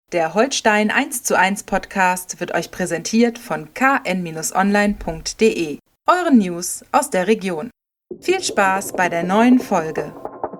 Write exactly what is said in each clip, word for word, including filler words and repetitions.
Der Holstein eins zu eins Podcast wird euch präsentiert von k n online punkt d e, euren News aus der Region. Viel Spaß bei der neuen Folge.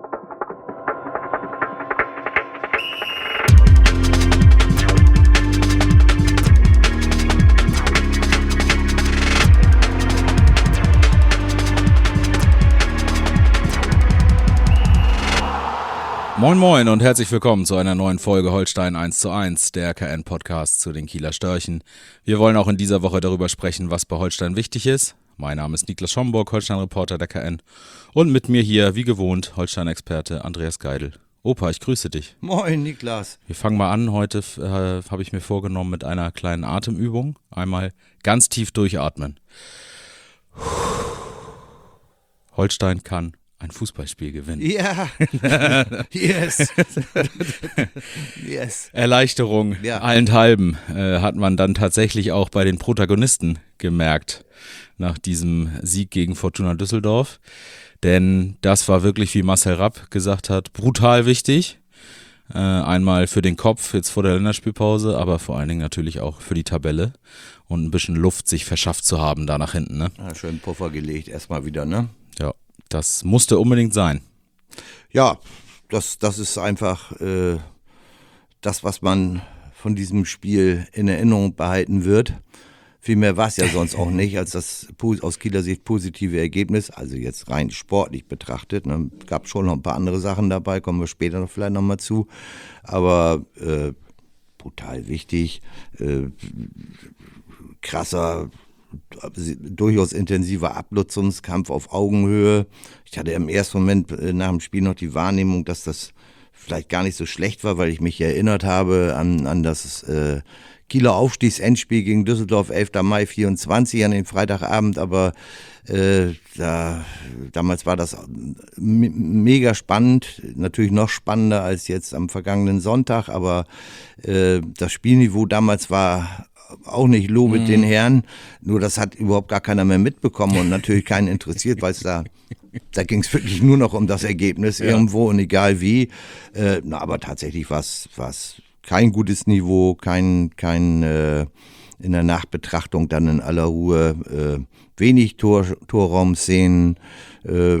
Moin Moin und herzlich willkommen zu einer neuen Folge Holstein eins zu eins, der K N-Podcast zu den Kieler Störchen. Wir wollen auch in dieser Woche darüber sprechen, was bei Holstein wichtig ist. Mein Name ist Niklas Schomburg, Holstein-Reporter der K N. Und mit mir hier, wie gewohnt, Holstein-Experte Andreas Geidel. Opa, ich grüße dich. Moin Niklas. Wir fangen mal an. Heute äh, habe ich mir vorgenommen mit einer kleinen Atemübung. Einmal ganz tief durchatmen. Holstein kann ein Fußballspiel gewinnen. Ja, yes, yes. Erleichterung, ja. Allenthalben äh, hat man dann tatsächlich auch bei den Protagonisten gemerkt nach diesem Sieg gegen Fortuna Düsseldorf. Denn das war wirklich, wie Marcel Rapp gesagt hat, brutal wichtig. Äh, einmal für den Kopf jetzt vor der Länderspielpause, aber vor allen Dingen natürlich auch für die Tabelle und ein bisschen Luft sich verschafft zu haben da nach hinten. Ne? Ja, schön Puffer gelegt erstmal wieder, ne? Ja. Das musste unbedingt sein. Ja, das, das ist einfach äh, das, was man von diesem Spiel in Erinnerung behalten wird. Viel mehr war es ja sonst auch nicht als das aus Kieler Sicht positive Ergebnis. Also jetzt rein sportlich betrachtet. Ne, gab schon noch ein paar andere Sachen dabei, kommen wir später noch vielleicht nochmal zu. Aber äh, brutal wichtig, äh, krasser, durchaus intensiver Abnutzungskampf auf Augenhöhe. Ich hatte im ersten Moment nach dem Spiel noch die Wahrnehmung, dass das vielleicht gar nicht so schlecht war, weil ich mich erinnert habe an, an das äh, Kieler Aufstiegsendspiel gegen Düsseldorf, elfter Mai vierundzwanzig an den Freitagabend, aber äh, da, damals war das me- mega spannend, natürlich noch spannender als jetzt am vergangenen Sonntag, aber äh, das Spielniveau damals war auch nicht lobet mhm. den Herren, nur das hat überhaupt gar keiner mehr mitbekommen und natürlich keinen interessiert, weil es da, da ging es wirklich nur noch um das Ergebnis ja. irgendwo und egal wie. Äh, na, aber tatsächlich war es kein gutes Niveau, kein, kein äh, in der Nachbetrachtung dann in aller Ruhe, äh, wenig Tor, Torraumszenen, äh,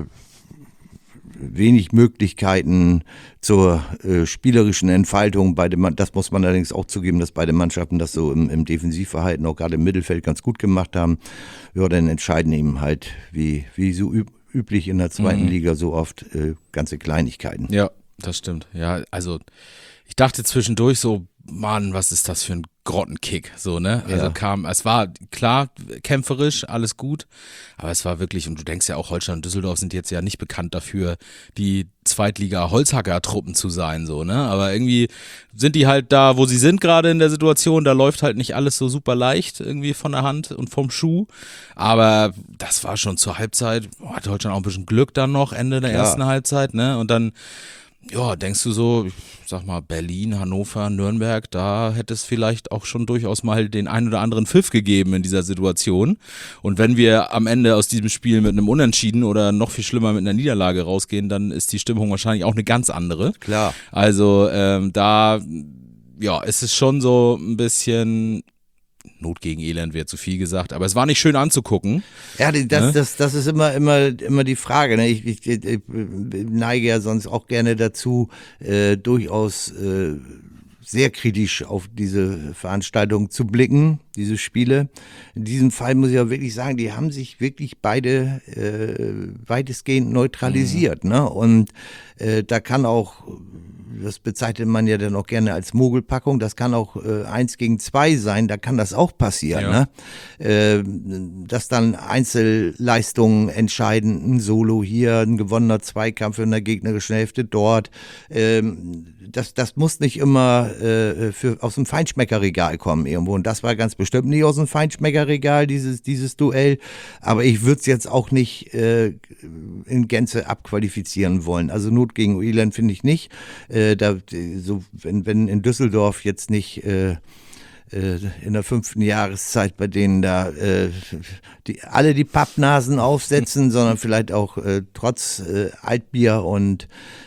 wenig Möglichkeiten zur äh, spielerischen Entfaltung. Beide, das muss man allerdings auch zugeben, dass beide Mannschaften das so im, im Defensivverhalten auch gerade im Mittelfeld ganz gut gemacht haben. Ja, dann entscheiden eben halt, wie, wie so üb- üblich in der zweiten mhm. Liga so oft, äh, ganze Kleinigkeiten. Ja, das stimmt. Ja, also ich dachte zwischendurch so, Mann, was ist das für ein Grottenkick, so, ne? Also ja. kam, es war klar kämpferisch, alles gut, aber es war wirklich, und du denkst ja auch, Holstein und Düsseldorf sind jetzt ja nicht bekannt dafür, die Zweitliga-Holzhacker-Truppen zu sein, so, ne? Aber irgendwie sind die halt da, wo sie sind gerade in der Situation, da läuft halt nicht alles so super leicht irgendwie von der Hand und vom Schuh, aber das war schon zur Halbzeit, boah, hatte Holstein auch ein bisschen Glück dann noch, Ende der Klar. ersten Halbzeit, ne? Und dann ja, denkst du so, ich sag mal, Berlin, Hannover, Nürnberg, da hätte es vielleicht auch schon durchaus mal den ein oder anderen Pfiff gegeben in dieser Situation. Und wenn wir am Ende aus diesem Spiel mit einem Unentschieden oder noch viel schlimmer mit einer Niederlage rausgehen, dann ist die Stimmung wahrscheinlich auch eine ganz andere. Klar. Also ähm, da, ja, ist es schon so ein bisschen Not gegen Elend wäre zu viel gesagt, aber es war nicht schön anzugucken. Ja, das, ne? das, das ist immer, immer, immer die Frage. Ne? Ich, ich, ich neige ja sonst auch gerne dazu, äh, durchaus äh, sehr kritisch auf diese Veranstaltung zu blicken, diese Spiele. In diesem Fall muss ich auch wirklich sagen, die haben sich wirklich beide äh, weitestgehend neutralisiert. Mhm. Ne? Und äh, da kann auch, das bezeichnet man ja dann auch gerne als Mogelpackung, das kann auch äh, eins gegen zwei sein, da kann das auch passieren, ja. ne? äh, dass dann Einzelleistungen entscheiden, ein Solo hier, ein gewonnener Zweikampf in der gegnerischen Hälfte dort, äh, das, das muss nicht immer äh, für, aus dem Feinschmeckerregal kommen irgendwo und das war ganz bestimmt nicht aus dem Feinschmeckerregal, dieses, dieses Duell, aber ich würde es jetzt auch nicht äh, in Gänze abqualifizieren wollen, also Not gegen Elend finde ich nicht, äh, Da, so, wenn, wenn in Düsseldorf jetzt nicht äh, äh, in der fünften Jahreszeit, bei denen da äh, die, alle die Pappnasen aufsetzen, sondern vielleicht auch äh, trotz äh, Altbier und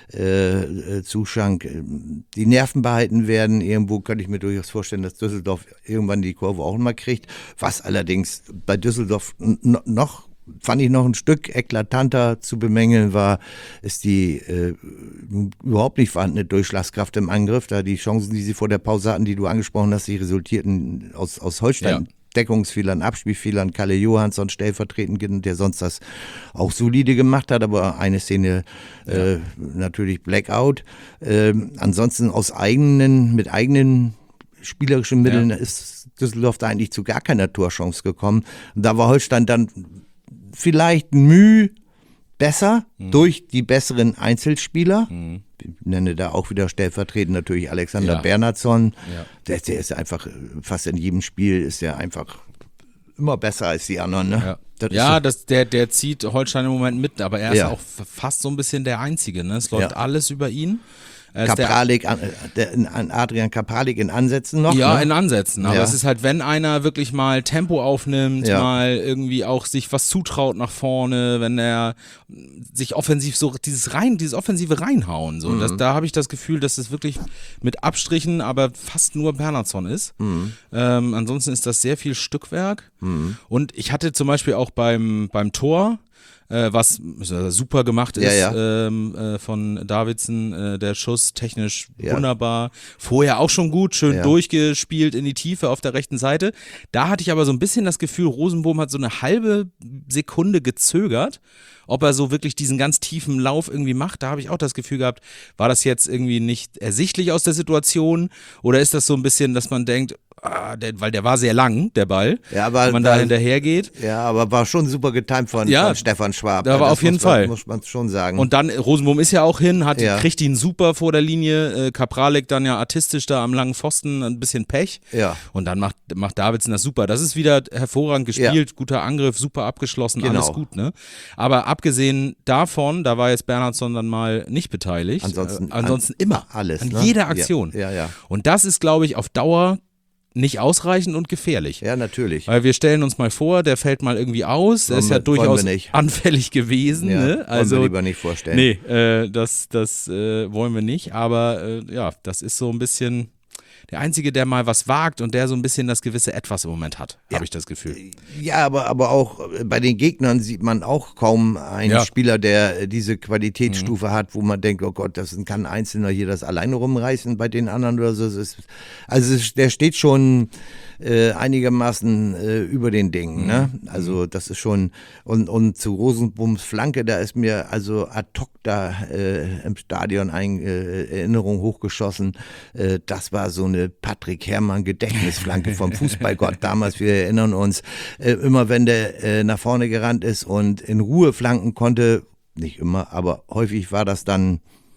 äh, Zuschank äh, die Nerven behalten werden. Irgendwo könnte ich mir durchaus vorstellen, dass Düsseldorf irgendwann die Kurve auch mal kriegt, was allerdings bei Düsseldorf n- noch fand ich noch ein Stück eklatanter zu bemängeln war, ist die äh, überhaupt nicht vorhandene Durchschlagskraft im Angriff. Da die Chancen, die sie vor der Pause hatten, die du angesprochen hast, die resultierten aus, aus Holstein. Ja. Deckungsfehlern, Abspielfehlern, Kalle Johansson stellvertretend, der sonst das auch solide gemacht hat, aber eine Szene äh, ja. natürlich Blackout. Äh, ansonsten aus eigenen, mit eigenen spielerischen Mitteln ja. ist Düsseldorf da eigentlich zu gar keiner Torchance gekommen. Und da war Holstein dann vielleicht Mühe besser mhm. durch die besseren Einzelspieler. Mhm. Ich nenne da auch wieder stellvertretend natürlich Alexander ja. Bernhardsson. Ja. Der, der ist einfach, fast in jedem Spiel ist er einfach immer besser als die anderen. Ne? Ja, das, ja so. das, der, der zieht Holstein im Moment mit, aber er ist ja. auch fast so ein bisschen der Einzige. Ne? Es läuft ja. alles über ihn. Kapralik, an, der, an Adrian Kapralik in Ansätzen noch? Ja, ne? in Ansätzen. Aber ja. es ist halt, wenn einer wirklich mal Tempo aufnimmt, ja. mal irgendwie auch sich was zutraut nach vorne, wenn er sich offensiv so dieses rein, dieses offensive reinhauen. So. Mhm. Das, da habe ich das Gefühl, dass es wirklich mit Abstrichen, aber fast nur Bernhardsson ist. Mhm. Ähm, ansonsten ist das sehr viel Stückwerk. Mhm. Und ich hatte zum Beispiel auch beim, beim Tor, was super gemacht ist ja, ja. Ähm, äh, von Davidson, äh, der Schuss technisch ja. wunderbar, vorher auch schon gut, schön ja. durchgespielt in die Tiefe auf der rechten Seite. Da hatte ich aber so ein bisschen das Gefühl, Rosenbohm hat so eine halbe Sekunde gezögert, ob er so wirklich diesen ganz tiefen Lauf irgendwie macht. Da habe ich auch das Gefühl gehabt, war das jetzt irgendwie nicht ersichtlich aus der Situation oder ist das so ein bisschen, dass man denkt, ah, der, weil der war sehr lang, der Ball, ja, aber, wenn man da hinterher geht. Ja, aber war schon super getimt von, ja, von Stefan Schwab. Da war das auf jeden muss Fall. Man, muss man schon sagen. Und dann, Rosenbohm ist ja auch hin, hat, ja. kriegt ihn super vor der Linie, äh, Kapralik dann ja artistisch da am langen Pfosten, ein bisschen Pech. Ja. Und dann macht, macht Davidson das super. Das ist wieder hervorragend gespielt, ja. guter Angriff, super abgeschlossen, genau. alles gut, ne? Aber abgesehen davon, da war jetzt Bernhardsson dann mal nicht beteiligt. Ansonsten, äh, ansonsten an, immer. Alles. An ne? jeder Aktion. Ja, ja, ja. Und das ist, glaube ich, auf Dauer nicht ausreichend und gefährlich. Ja, natürlich. Weil wir stellen uns mal vor, der fällt mal irgendwie aus, der ist ja durchaus anfällig gewesen. Ja, ne? Also, wollen wir lieber nicht vorstellen. Nee, äh, das, das äh, wollen wir nicht, aber äh, ja, das ist so ein bisschen der Einzige, der mal was wagt und der so ein bisschen das gewisse Etwas im Moment hat, ja. habe ich das Gefühl. Ja, aber, aber auch bei den Gegnern sieht man auch kaum einen ja. Spieler, der diese Qualitätsstufe mhm. hat, wo man denkt, oh Gott, das kann ein Einzelner hier das alleine rumreißen bei den anderen oder so. Ist, also der steht schon äh, einigermaßen äh, über den Dingen. Mhm. Ne? Also das ist schon, und, und zu Rosenbohms Flanke, da ist mir also ad hoc da äh, im Stadion eine äh, Erinnerung hochgeschossen. Äh, das war so eine Patrick Herrmann Gedächtnisflanke vom Fußballgott damals, wir erinnern uns, äh, immer wenn der äh, nach vorne gerannt ist und in Ruhe flanken konnte, nicht immer, aber häufig war das dann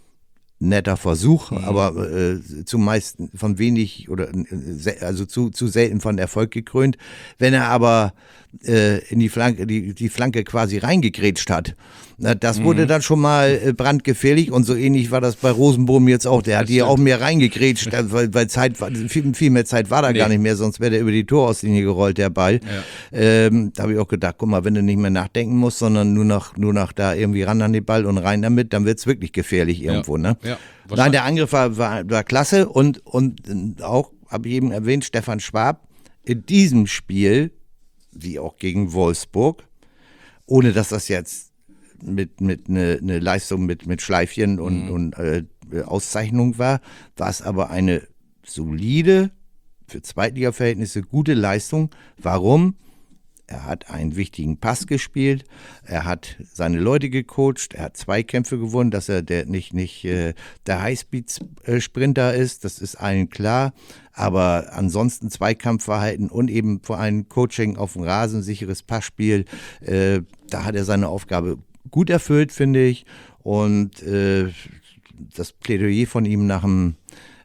netter Versuch, mhm. aber äh, zumeist von wenig oder äh, also zu, zu selten von Erfolg gekrönt. Wenn er aber äh, in die Flanke, die, die Flanke quasi reingegrätscht hat, na, das mhm. wurde dann schon mal äh, brandgefährlich und so ähnlich war das bei Rosenbohm jetzt auch. Der hat hier auch mehr reingegrätscht, weil, weil Zeit, viel, viel mehr Zeit war da nee. gar nicht mehr, sonst wäre der über die Torauslinie gerollt, der Ball. Ja. Ähm, da habe ich auch gedacht, guck mal, wenn du nicht mehr nachdenken musst, sondern nur noch, nur noch da irgendwie ran an den Ball und rein damit, dann wird es wirklich gefährlich irgendwo. Ja. Ne? Ja. Nein, der Angriff war, war, war klasse und, und auch, habe ich eben erwähnt, Stefan Schwab in diesem Spiel, wie auch gegen Wolfsburg, ohne dass das jetzt mit mit eine ne Leistung mit mit Schleifchen und, mhm. und äh, Auszeichnung war, war es aber eine solide, für Zweitliga-Verhältnisse gute Leistung. Warum? Er hat einen wichtigen Pass gespielt, er hat seine Leute gecoacht, er hat Zweikämpfe gewonnen, dass er der nicht, nicht äh, der Highspeed-Sprinter ist, das ist allen klar. Aber ansonsten Zweikampfverhalten und eben vor allem Coaching auf dem Rasen, sicheres Passspiel, äh, da hat er seine Aufgabe gut erfüllt, finde ich. Und äh, das Plädoyer von ihm nach dem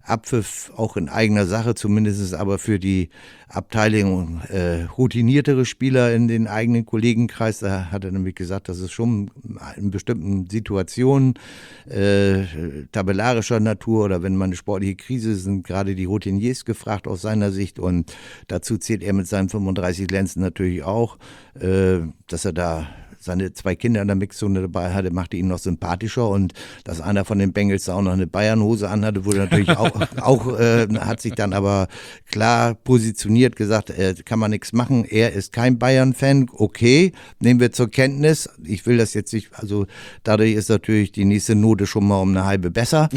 Abpfiff auch in eigener Sache, zumindest aber für die Abteilung äh, routiniertere Spieler in den eigenen Kollegenkreis. Da hat er nämlich gesagt, dass es schon in bestimmten Situationen äh, tabellarischer Natur oder wenn man eine sportliche Krise ist, sind gerade die Routiniers gefragt aus seiner Sicht und dazu zählt er mit seinen fünfunddreißig Lenzen natürlich auch, äh, dass er da seine zwei Kinder in der Mixzone dabei hatte, machte ihn noch sympathischer und dass einer von den Bengals da auch noch eine Bayernhose anhatte, wurde natürlich auch, auch äh, hat sich dann aber klar positioniert, gesagt, äh, kann man nichts machen, er ist kein Bayern-Fan, okay, nehmen wir zur Kenntnis, ich will das jetzt nicht, also dadurch ist natürlich die nächste Note schon mal um eine halbe besser,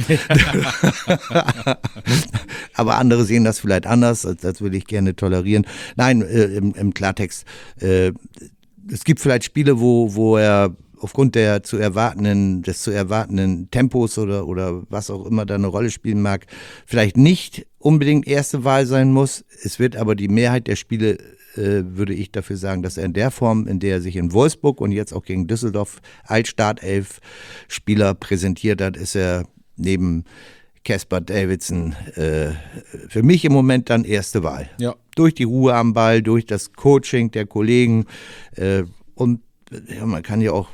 aber andere sehen das vielleicht anders, das will ich gerne tolerieren. Nein, äh, im, im Klartext, äh, es gibt vielleicht Spiele, wo, wo er aufgrund der zu erwartenden, des zu erwartenden Tempos oder, oder was auch immer da eine Rolle spielen mag, vielleicht nicht unbedingt erste Wahl sein muss. Es wird aber die Mehrheit der Spiele, äh, würde ich dafür sagen, dass er in der Form, in der er sich in Wolfsburg und jetzt auch gegen Düsseldorf als Startelf-Spieler präsentiert hat, ist er neben Caspar Davidson äh, für mich im Moment dann erste Wahl. Ja. Durch die Ruhe am Ball, durch das Coaching der Kollegen äh, und ja, man kann ja auch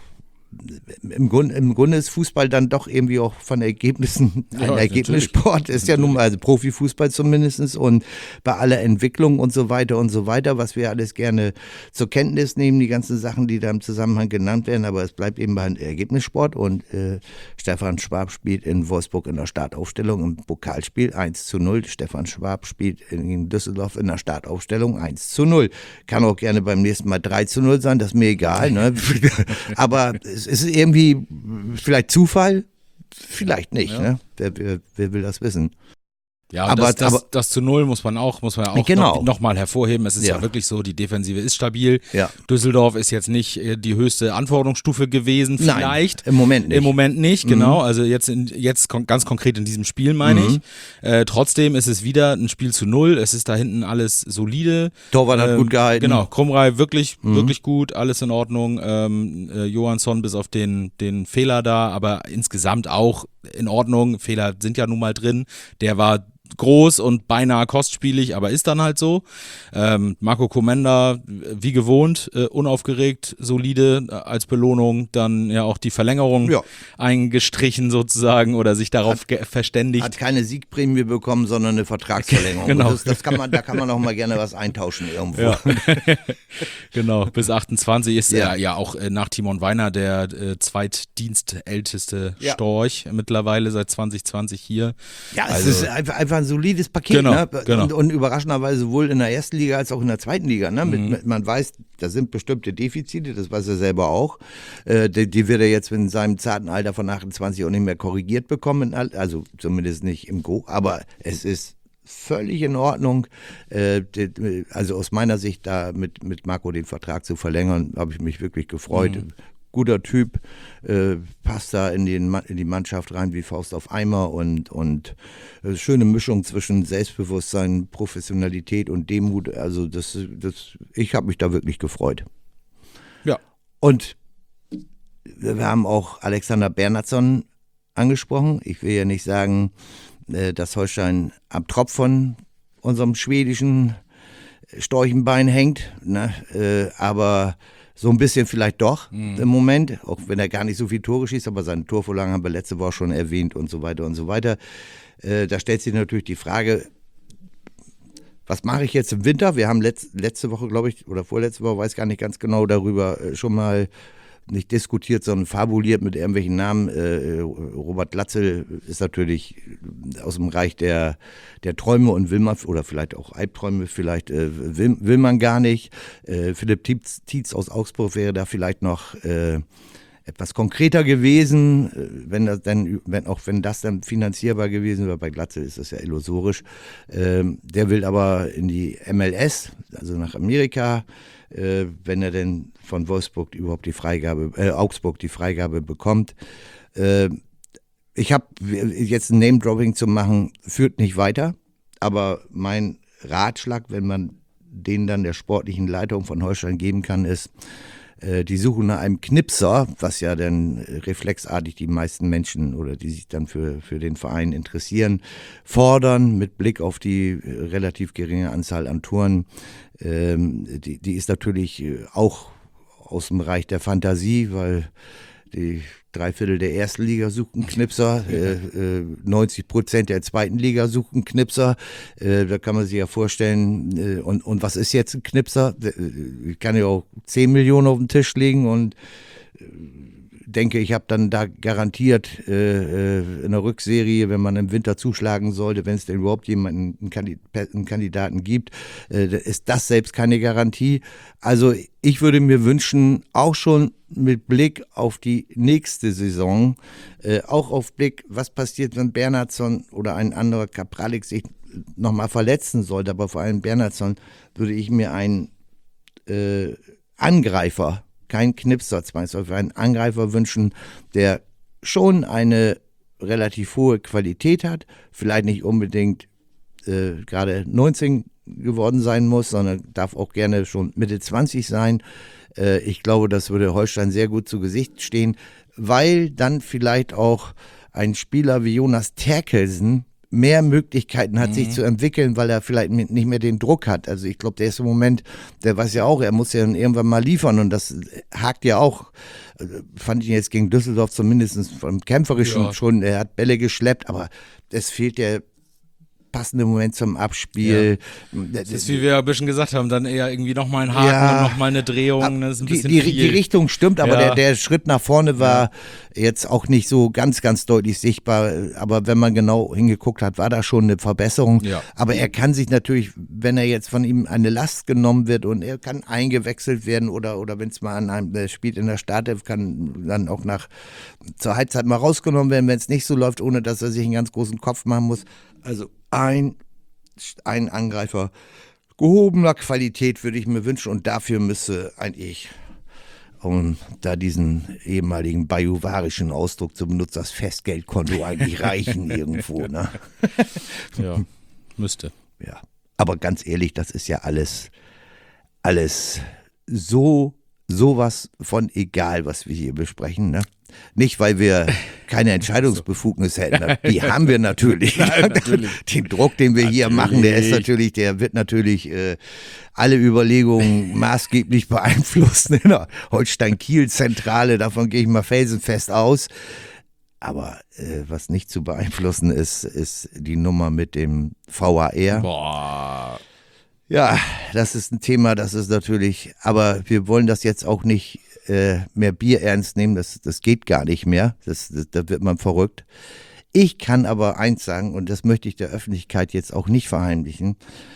im Grunde, im Grunde ist Fußball dann doch irgendwie auch von Ergebnissen ein ja, Ergebnissport, ist ja nun mal, also Profifußball zumindest und bei aller Entwicklung und so weiter und so weiter, was wir alles gerne zur Kenntnis nehmen, die ganzen Sachen, die da im Zusammenhang genannt werden, aber es bleibt eben ein Ergebnissport und äh, Stefan Schwab spielt in Wolfsburg in der Startaufstellung im Pokalspiel eins zu null, Stefan Schwab spielt in Düsseldorf in der Startaufstellung eins zu null, kann auch gerne beim nächsten Mal drei zu null sein, das ist mir egal, ne? Aber es ist irgendwie vielleicht Zufall, vielleicht nicht. Ja. Ne? Wer, wer, wer will das wissen? Ja, aber das, das, aber das zu Null muss man auch, muss man ja auch genau. noch, noch mal hervorheben. Es ist ja. ja wirklich so, die Defensive ist stabil. Ja. Düsseldorf ist jetzt nicht die höchste Anforderungsstufe gewesen, vielleicht. Nein, im Moment nicht. Im Moment nicht, mhm. genau. Also jetzt, in, jetzt ganz konkret in diesem Spiel, meine mhm. ich. Äh, trotzdem ist es wieder ein Spiel zu Null. Es ist da hinten alles solide. Torwart hat ähm, gut gehalten. Genau, Krumrei wirklich, mhm. wirklich gut, alles in Ordnung. Ähm, äh, Johansson bis auf den, den Fehler da, aber insgesamt auch in Ordnung. Fehler sind ja nun mal drin. Der war groß und beinahe kostspielig, aber ist dann halt so. Ähm, Marco Komenda, wie gewohnt, äh, unaufgeregt, solide, äh, als Belohnung dann ja auch die Verlängerung ja. eingestrichen sozusagen oder sich darauf hat, verständigt. Hat keine Siegprämie bekommen, sondern eine Vertragsverlängerung. Genau. Das, das kann man, da kann man auch mal gerne was eintauschen irgendwo. Ja. Genau, bis achtundzwanzig ist ja. er ja auch äh, nach Timon Weiner der äh, zweitdienstälteste ja. Storch mittlerweile seit zwanzig zwanzig hier. Ja, es also, ist einfach, einfach ein solides Paket, genau, ne? genau. Und, und überraschenderweise sowohl in der ersten Liga als auch in der zweiten Liga. Ne? Mit, mhm. mit, man weiß, da sind bestimmte Defizite, das weiß er selber auch. Äh, die, die wird er jetzt in seinem zarten Alter von achtundzwanzig auch nicht mehr korrigiert bekommen, also zumindest nicht im Go, aber es ist völlig in Ordnung. Äh, die, also aus meiner Sicht da mit, mit Marco den Vertrag zu verlängern, habe ich mich wirklich gefreut. Mhm. Guter Typ, äh, passt da in, den, in die Mannschaft rein wie Faust auf Eimer und, und äh, schöne Mischung zwischen Selbstbewusstsein, Professionalität und Demut. Also das, das, ich habe mich da wirklich gefreut. Ja. Und wir haben auch Alexander Bernhardsson angesprochen. Ich will ja nicht sagen, äh, dass Holstein am Tropf von unserem schwedischen Storchenbein hängt, ne? äh, aber so ein bisschen vielleicht doch mhm. im Moment, auch wenn er gar nicht so viel Tore schießt, aber seine Torvorlagen haben wir letzte Woche schon erwähnt und so weiter und so weiter. Äh, da stellt sich natürlich die Frage, was mache ich jetzt im Winter? Wir haben letzt, letzte Woche, glaube ich, oder vorletzte Woche, weiß gar nicht ganz genau, darüber äh, schon mal nicht diskutiert, sondern fabuliert mit irgendwelchen Namen. Äh, Robert Glatzel ist natürlich aus dem Reich der, der Träume und will man, oder vielleicht auch Albträume, vielleicht äh, will, will man gar nicht. Äh, Philipp Tietz, Tietz aus Augsburg wäre da vielleicht noch äh, etwas konkreter gewesen, wenn das dann, wenn, auch wenn das dann finanzierbar gewesen wäre. Bei Glatzel ist das ja illusorisch. Ähm, der will aber in die M L S, also nach Amerika, äh, wenn er denn von Wolfsburg überhaupt die Freigabe, äh, Augsburg die Freigabe bekommt. Äh, ich habe jetzt ein Name-Dropping zu machen, führt nicht weiter, aber mein Ratschlag, wenn man den dann der sportlichen Leitung von Holstein geben kann, ist, äh, die suchen nach einem Knipser, was ja dann reflexartig die meisten Menschen oder die sich dann für, für den Verein interessieren, fordern mit Blick auf die relativ geringe Anzahl an Touren. Ähm, die, die ist natürlich auch aus dem Bereich der Fantasie, weil die drei Viertel der ersten Liga suchen Knipser, äh, äh, neunzig Prozent der zweiten Liga suchen Knipser. Äh, da kann man sich ja vorstellen, äh, und, und was ist jetzt ein Knipser? Ich kann ja auch zehn Millionen auf den Tisch legen und äh, denke, ich habe dann da garantiert äh, in der Rückserie, wenn man im Winter zuschlagen sollte, wenn es denn überhaupt jemanden, einen, Kandid- einen Kandidaten gibt, äh, ist das selbst keine Garantie. Also ich würde mir wünschen, auch schon mit Blick auf die nächste Saison, äh, auch auf Blick, was passiert, wenn Bernhardsson oder ein anderer Kapralik sich nochmal verletzen sollte, aber vor allem Bernhardsson, würde ich mir einen äh, Angreifer, kein Knipser zwangsläufig, einen Angreifer wünschen, der schon eine relativ hohe Qualität hat, vielleicht nicht unbedingt äh, gerade neunzehn geworden sein muss, sondern darf auch gerne schon Mitte zwanzig sein. Äh, ich glaube, das würde Holstein sehr gut zu Gesicht stehen, weil dann vielleicht auch ein Spieler wie Jonas Terkelsen mehr Möglichkeiten hat, mhm. sich zu entwickeln, weil er vielleicht nicht mehr den Druck hat. Also ich glaube, der ist im Moment, der weiß ja auch, er muss ja dann irgendwann mal liefern und das hakt ja auch, fand ich jetzt gegen Düsseldorf zumindest vom Kämpferischen ja. schon, er hat Bälle geschleppt, aber es fehlt der passende Moment zum Abspiel. Ja. Das ist, wie wir ja ein bisschen gesagt haben, dann eher irgendwie nochmal ein Haken ja. und nochmal eine Drehung. Das ist ein die, bisschen die, viel. die Richtung stimmt, aber ja. der, der Schritt nach vorne war ja. jetzt auch nicht so ganz, ganz deutlich sichtbar. Aber wenn man genau hingeguckt hat, war da schon eine Verbesserung. Ja. Aber er kann sich natürlich, wenn er jetzt von ihm eine Last genommen wird und er kann eingewechselt werden oder, oder wenn es mal an einem, der spielt in der Startelf, kann dann auch nach zur Halbzeit mal rausgenommen werden, wenn es nicht so läuft, ohne dass er sich einen ganz großen Kopf machen muss. Also ein, ein Angreifer gehobener Qualität würde ich mir wünschen und dafür müsste eigentlich, um da diesen ehemaligen bajuwarischen Ausdruck zu benutzen, das Festgeldkonto eigentlich reichen irgendwo. Ne? Ja, müsste. Ja, aber ganz ehrlich, das ist ja alles, alles so, sowas von egal, was wir hier besprechen, ne? Nicht, weil wir keine Entscheidungsbefugnis hätten. Die haben wir natürlich. Nein, natürlich. Den Druck, den wir natürlich. hier machen, der ist natürlich, der wird natürlich äh, alle Überlegungen maßgeblich beeinflussen in der Holstein-Kiel-Zentrale. Davon gehe ich mal felsenfest aus. Aber äh, was nicht zu beeinflussen ist, ist die Nummer mit dem V A R. Boah. Ja, das ist ein Thema, das ist natürlich, aber wir wollen das jetzt auch nicht äh, mehr Bier ernst nehmen, das, das geht gar nicht mehr, das, das, da wird man verrückt. Ich kann aber eins sagen, und das möchte ich der Öffentlichkeit jetzt auch nicht verheimlichen,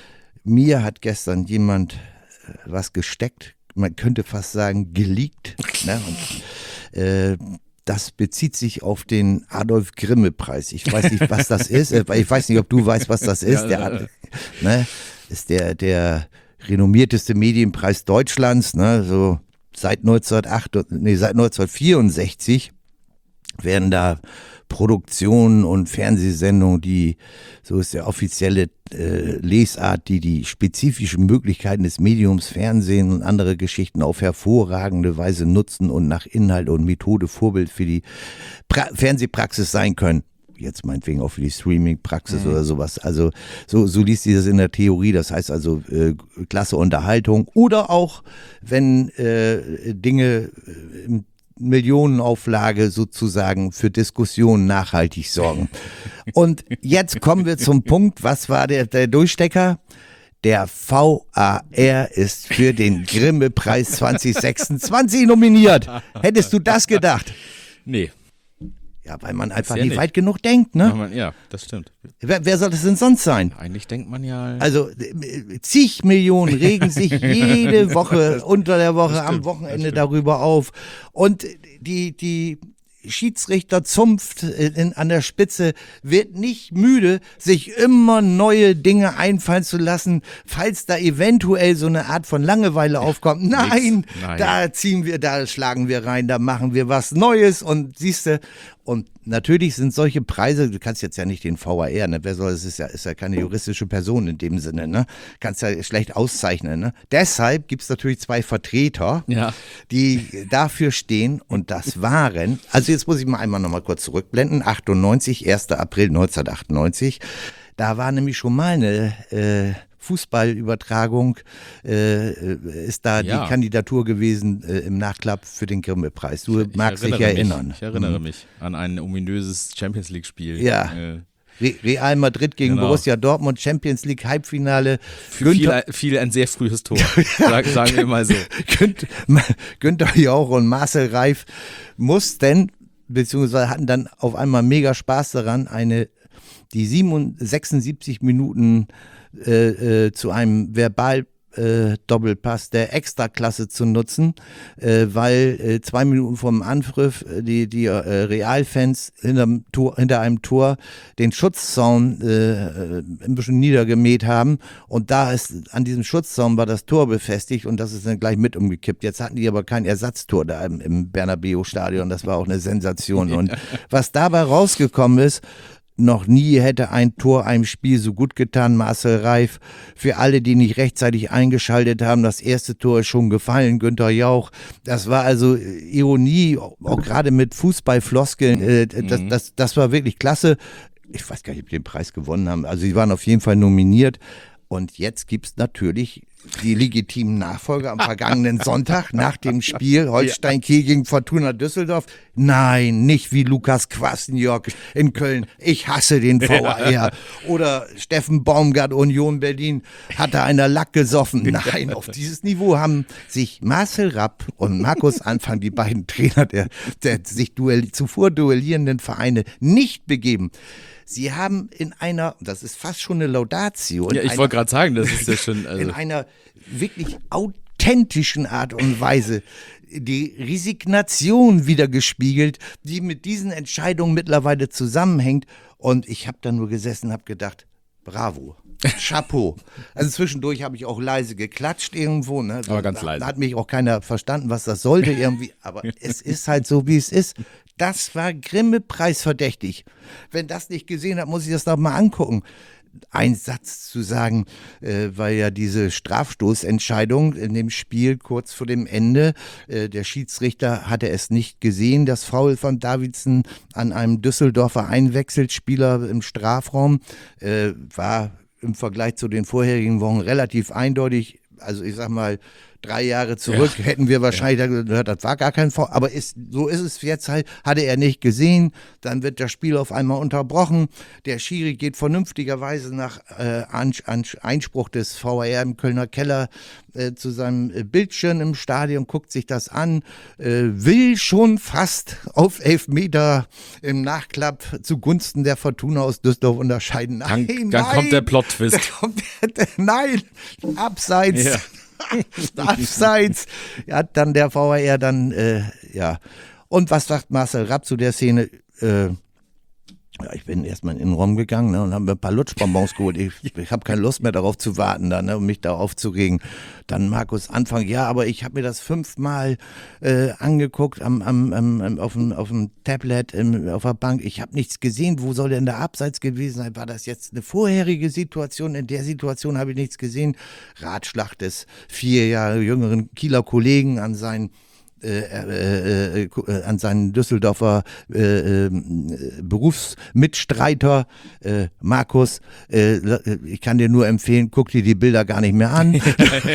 mir hat gestern jemand äh, was gesteckt, man könnte fast sagen geleakt, ne? Und, äh, das bezieht sich auf den Adolf-Grimme-Preis. Ich weiß nicht, was das ist, ich weiß nicht, ob du weißt, was das ist, der, ne? Ist der, der renommierteste Medienpreis Deutschlands, ne, so seit neunzehnhundertacht, nee, seit neunzehnhundertvierundsechzig werden da Produktionen und Fernsehsendungen, die, so ist der offizielle äh, Lesart, die die spezifischen Möglichkeiten des Mediums Fernsehen und andere Geschichten auf hervorragende Weise nutzen und nach Inhalt und Methode Vorbild für die pra- Fernsehpraxis sein können. Jetzt meinetwegen auch für die Streaming-Praxis mhm. oder sowas. Also so, so liest sich das in der Theorie. Das heißt also äh, klasse Unterhaltung oder auch, wenn äh, Dinge in Millionenauflage sozusagen für Diskussionen nachhaltig sorgen. Und jetzt kommen wir zum Punkt, was war der, der Durchstecker? Der V A R ist für den Grimme-Preis zwanzig sechsundzwanzig nominiert. Hättest du das gedacht? Nee. Ja, weil man einfach ja nicht nicht weit genug denkt, ne? Man, ja, das stimmt. Wer, wer soll das denn sonst sein? Eigentlich denkt man ja... Also zig Millionen regen sich jede Woche, unter der Woche, stimmt, am Wochenende darüber auf. Und die, die Schiedsrichter Zunft in, an der Spitze wird nicht müde, sich immer neue Dinge einfallen zu lassen, falls da eventuell so eine Art von Langeweile aufkommt. Nein, Nein, da ziehen wir, da schlagen wir rein, da machen wir was Neues und siehste, Und natürlich sind solche Preise, du kannst jetzt ja nicht den V A R, ne? Wer soll, das ist ja, ist ja keine juristische Person in dem Sinne, ne? Kannst ja schlecht auszeichnen, ne? Deshalb gibt es natürlich zwei Vertreter, ja. die dafür stehen, und das waren, also jetzt muss ich mal einmal nochmal kurz zurückblenden, achtundneunzig, erster April neunzehnhundertachtundneunzig, da war nämlich schon mal eine äh, Fußballübertragung, äh, ist da ja. die Kandidatur gewesen äh, im Nachklapp für den Grimme-Preis. Du ich, magst ich dich erinnern. Mich, ich erinnere mhm. mich an ein ominöses Champions League-Spiel. Ja. Äh, Re- Real Madrid gegen genau. Borussia Dortmund, Champions League Halbfinale. Für viele, viele ein sehr frühes Tor, Sag, sagen wir mal so. Günther, Günther Jauch und Marcel Reif mussten, beziehungsweise hatten dann auf einmal mega Spaß daran, eine die sechsundsiebzig Minuten äh, äh, zu einem Verbal äh, Doppelpass der Extraklasse zu nutzen, äh, weil äh, zwei Minuten vor dem Anpfiff äh, die, die äh, Realfans hinterm Tor, hinter einem Tor den Schutzzaun äh, ein bisschen niedergemäht haben, und da ist an diesem Schutzzaun war das Tor befestigt, und das ist dann gleich mit umgekippt. Jetzt hatten die aber kein Ersatztor da im, im Bernabeu-Stadion, das war auch eine Sensation. Und was dabei rausgekommen ist, noch nie hätte ein Tor einem Spiel so gut getan, Marcel Reif. Für alle, die nicht rechtzeitig eingeschaltet haben, das erste Tor ist schon gefallen, Günther Jauch. Das war also Ironie, auch gerade mit Fußballfloskeln. Äh, das, Mhm. das, das war wirklich klasse. Ich weiß gar nicht, ob die den Preis gewonnen haben. Also sie waren auf jeden Fall nominiert. Und jetzt gibt es natürlich die legitimen Nachfolger am vergangenen Sonntag nach dem Spiel Holstein Kiel gegen Fortuna Düsseldorf. Nein, nicht wie Lukas Kwasniok in Köln. Ich hasse den V A R. Oder Steffen Baumgart, Union Berlin, hat da einer Lack gesoffen. Nein, auf dieses Niveau haben sich Marcel Rapp und Markus Anfang, die beiden Trainer der, der sich duell, zuvor duellierenden Vereine, nicht begeben. Sie haben in einer, das ist fast schon eine Laudatio. Ja, ich wollte gerade sagen, das ist ja schon. Also in einer wirklich authentischen Art und Weise die Resignation wiedergespiegelt, die mit diesen Entscheidungen mittlerweile zusammenhängt. Und ich habe da nur gesessen und habe gedacht, bravo. Chapeau. Also zwischendurch habe ich auch leise geklatscht irgendwo. Ne? Aber ganz leise. Da hat mich auch keiner verstanden, was das sollte irgendwie. Aber es ist halt so, wie es ist. Das war Grimme-Preis verdächtig. Wenn das nicht gesehen hat, muss ich das noch mal angucken. Ein Satz zu sagen, äh, weil ja diese Strafstoßentscheidung in dem Spiel kurz vor dem Ende, äh, der Schiedsrichter hatte es nicht gesehen, das Foul von Davidson an einem Düsseldorfer Einwechselspieler im Strafraum, äh, war im Vergleich zu den vorherigen Wochen relativ eindeutig. Also ich sag mal, drei Jahre zurück ja. hätten wir wahrscheinlich gesagt, das war gar kein Foul, aber ist, so ist es jetzt halt, hatte er nicht gesehen, dann wird das Spiel auf einmal unterbrochen, der Schiri geht vernünftigerweise nach äh, Einspruch des V A R im Kölner Keller äh, zu seinem äh, Bildschirm im Stadion, guckt sich das an, äh, will schon fast auf Elfmeter im Nachklapp zugunsten der Fortuna aus Düsseldorf unterscheiden. Nein, dann, nein, dann kommt der Plot-Twist. Kommt der, nein, abseits. Ja. Abseits hat dann der V A R dann, äh, ja. Und was sagt Marcel Rapp zu der Szene? Äh, ja, ich bin erstmal in den Raum gegangen, ne, und habe mir ein paar Lutschbonbons geholt. Ich, ich habe keine Lust mehr darauf zu warten, da, ne, um mich da aufzuregen. Dann Markus Anfang, ja, aber ich habe mir das fünfmal äh, angeguckt am, am, am, auf, dem, auf dem Tablet, im, auf der Bank. Ich habe nichts gesehen. Wo soll denn der Abseits gewesen sein? War das jetzt eine vorherige Situation? In der Situation habe ich nichts gesehen. Ratschlag des vier Jahre jüngeren Kieler Kollegen an seinen Äh, äh, äh, an seinen Düsseldorfer äh, äh, Berufsmitstreiter äh, Markus, äh, ich kann dir nur empfehlen, guck dir die Bilder gar nicht mehr an.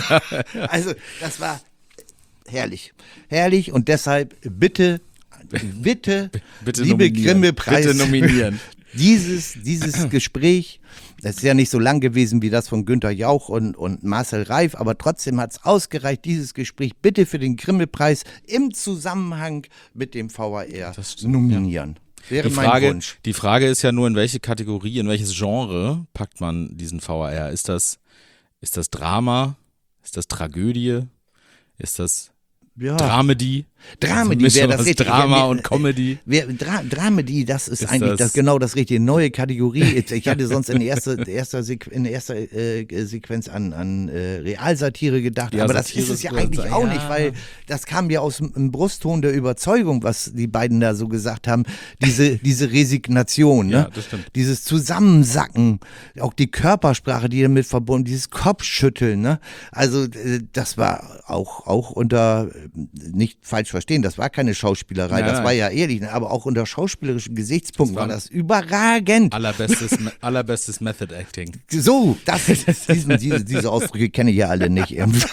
Also das war herrlich, herrlich, und deshalb bitte, bitte, bitte liebe nominieren. Grimme-Preis, bitte nominieren. Dieses, dieses Gespräch, das ist ja nicht so lang gewesen wie das von Günther Jauch und, und Marcel Reif, aber trotzdem hat es ausgereicht, dieses Gespräch bitte für den Grimme-Preis im Zusammenhang mit dem V A R nominieren. Ja. Wäre die mein Frage, Wunsch. Die Frage ist ja nur, in welche Kategorie, in welches Genre packt man diesen V A R? Ist das, ist das Drama? Ist das Tragödie? Ist das Ja. Dramedy? Dramedy also wäre das richtige. Drama und Comedy. Wär, Dra Dramedy, das ist, Ist eigentlich das das, genau das richtige, neue Kategorie. Ich hatte sonst in erster, erster in erster äh, Sequenz an, an äh, Realsatire gedacht, ja, aber Satire das ist es ja ist eigentlich ja. auch nicht, weil das kam ja aus dem Brustton der Überzeugung, was die beiden da so gesagt haben, diese, diese Resignation, ne? Ja, das stimmt. Dieses Zusammensacken, auch die Körpersprache, die damit verbunden, dieses Kopfschütteln, ne? Also äh, das war auch, auch unter, nicht falsch verstehen, das war keine Schauspielerei, Nein, das nein. war ja ehrlich, ne? Aber auch unter schauspielerischen Gesichtspunkten Das war war das überragend. Allerbestes, allerbestes Method Acting. So, das ist, diesen, diese, diese Ausdrücke kenne ich ja alle nicht.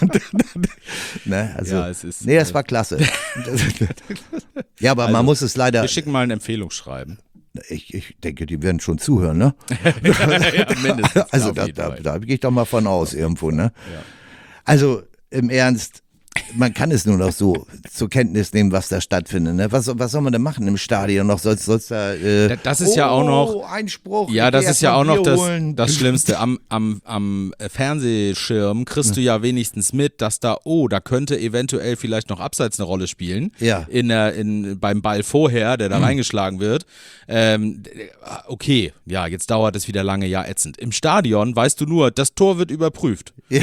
Ne? Also, Ja, es ist, nee, das äh, war klasse. Ja, aber man Also, muss es leider, Wir schicken mal ein Empfehlungsschreiben. ich, ich denke, die werden schon zuhören, ne? ja, mindestens. Also auf da, jeden da, Fall. da gehe ich doch mal von aus irgendwo, ne? Ja. Also im Ernst, man kann es nur noch so zur Kenntnis nehmen, was da stattfindet. Ne? Was, was soll man denn machen im Stadion noch? Soll's, soll's da, äh, Da- das ist oh, ja auch noch- Einspruch. Ja, ich das geh ist erst ja mal auch noch Bier das, holen. das Schlimmste. Am, am, am Fernsehschirm kriegst du ja wenigstens mit, dass da, oh, da könnte eventuell vielleicht noch abseits eine Rolle spielen. Ja. In der, in, beim Ball vorher, der da reingeschlagen wird. Ähm, okay, ja, jetzt dauert es wieder lange, ja, ätzend. Im Stadion weißt du nur, das Tor wird überprüft. Ja,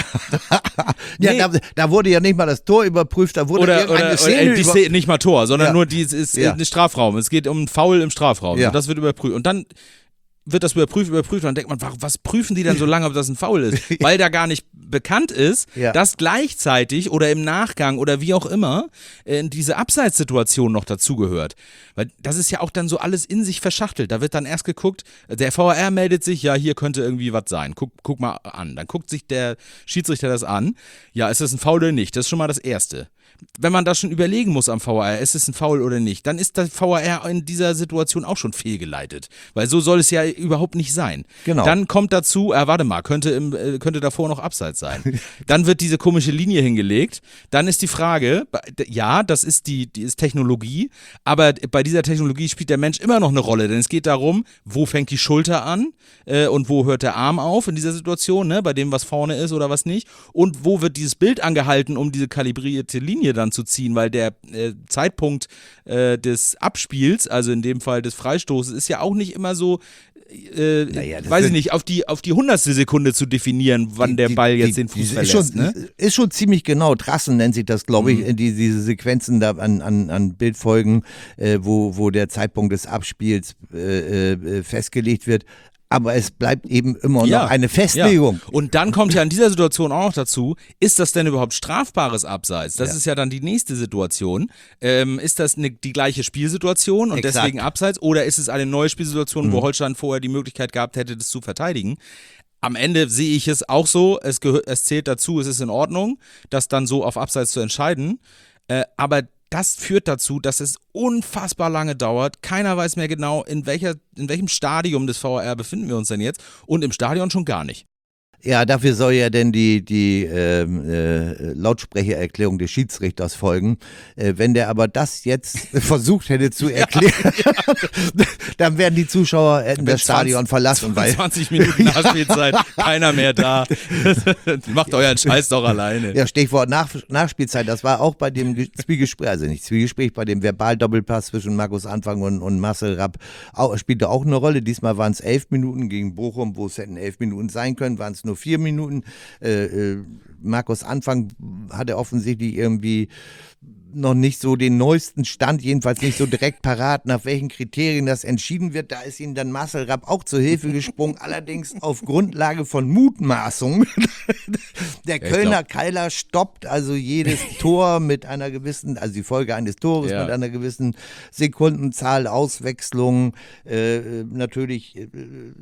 ja Nee. da, da wurde ja nicht mal das Tor überprüft, da wurde Oder, irgendeine oder, Szene oder äh, die über Szene, nicht mal Tor, sondern Ja. nur die es ist Ja. ein Strafraum. Es geht um einen Foul im Strafraum. Ja. Und das wird überprüft. Und dann wird das überprüft, überprüft. Und dann denkt man, wa- was prüfen die denn so lange, ob das ein Foul ist? Weil da gar nicht bekannt ist, Ja. dass gleichzeitig oder im Nachgang oder wie auch immer äh, diese Abseitssituation noch dazugehört. Weil das ist ja auch dann so alles in sich verschachtelt. Da wird dann erst geguckt, der V A R meldet sich, ja, hier könnte irgendwie was sein. Guck, guck mal an. Dann guckt sich der Schiedsrichter das an. Ja, ist das ein Foul oder nicht? Das ist schon mal das Erste. Wenn man da schon überlegen muss am V A R, ist es ein Foul oder nicht, dann ist der V A R in dieser Situation auch schon fehlgeleitet. Weil so soll es ja überhaupt nicht sein. Genau. Dann kommt dazu, äh, warte mal, könnte, im, äh, könnte davor noch Abseits sein. Dann wird diese komische Linie hingelegt. Dann ist die Frage, ja, das ist die, die ist Technologie, aber bei dieser Technologie spielt der Mensch immer noch eine Rolle, denn es geht darum, wo fängt die Schulter an äh, und wo hört der Arm auf in dieser Situation, ne, bei dem, was vorne ist oder was nicht, und wo wird dieses Bild angehalten, um diese kalibrierte Linie dann zu ziehen, weil der äh, Zeitpunkt äh, des Abspiels, also in dem Fall des Freistoßes, ist ja auch nicht immer so, äh, Naja, das weiß ich sind- nicht, auf die, auf die hundertstel Sekunde zu definieren, wann der Die- Ball jetzt die- den Fuß die- verlässt. ist schon, Ne? ist schon ziemlich genau. Trassen nennt sich das, glaube ich, Mhm. die, diese Sequenzen da an, an, an Bildfolgen, äh, wo, wo der Zeitpunkt des Abspiels äh, äh, festgelegt wird. Aber es bleibt eben immer noch eine Festlegung. Ja. Und dann kommt ja in dieser Situation auch noch dazu, ist das denn überhaupt strafbares Abseits? Das Ja. ist ja dann die nächste Situation. Ähm, ist das eine, die gleiche Spielsituation und Exakt. deswegen Abseits? Oder ist es eine neue Spielsituation, Mhm. wo Holstein vorher die Möglichkeit gehabt hätte, das zu verteidigen? Am Ende sehe ich es auch so, es, gehö- es zählt dazu, es ist in Ordnung, das dann so auf Abseits zu entscheiden. Äh, aber das führt dazu, dass es unfassbar lange dauert. Keiner weiß mehr genau, in, welcher, in welchem Stadium des V A R befinden wir uns denn jetzt. Und im Stadion schon gar nicht. Ja, dafür soll ja denn die, die ähm, äh, Lautsprechererklärung des Schiedsrichters folgen. Äh, wenn der aber das jetzt versucht hätte zu erklären, dann werden die Zuschauer hätten das Stadion verlassen. Weil, zwanzig Minuten Nachspielzeit, keiner mehr da. Macht euren Scheiß doch alleine. ja, Stichwort Nach Nachspielzeit, das war auch bei dem Ge- Zwiegespräch, also nicht Zwiegespräch, bei dem Verbal-Doppelpass zwischen Markus Anfang und, und Marcel Rapp auch, spielte auch eine Rolle. Diesmal waren es elf Minuten gegen Bochum, wo es hätten elf Minuten sein können, waren es nur vier Minuten. Äh, äh, Markus Anfang hatte offensichtlich irgendwie noch nicht so den neuesten Stand, jedenfalls nicht so direkt parat, nach welchen Kriterien das entschieden wird. Da ist ihnen dann Marcel Rapp auch zur Hilfe gesprungen, allerdings auf Grundlage von Mutmaßung. Der Ja, ich Kölner Keiler stoppt also jedes Tor mit einer gewissen, also die Folge eines Tores Ja. mit einer gewissen Sekundenzahl, Auswechslung, äh, natürlich äh,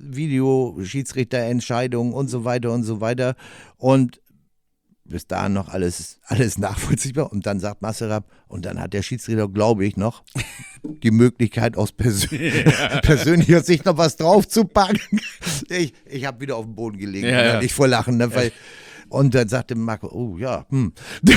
Videoschiedsrichterentscheidungen und so weiter und so weiter. Und bis dahin noch alles, alles nachvollziehbar. Und dann sagt Marcel Rapp, und dann hat der Schiedsrichter, glaube ich, noch die Möglichkeit, aus persö persönlicher Sicht noch was draufzupacken. Ich, ich habe wieder auf dem Boden gelegen, Ja, ja. ne? Nicht vor Lachen. Ne? Weil, und dann sagte Marco, oh ja, hm.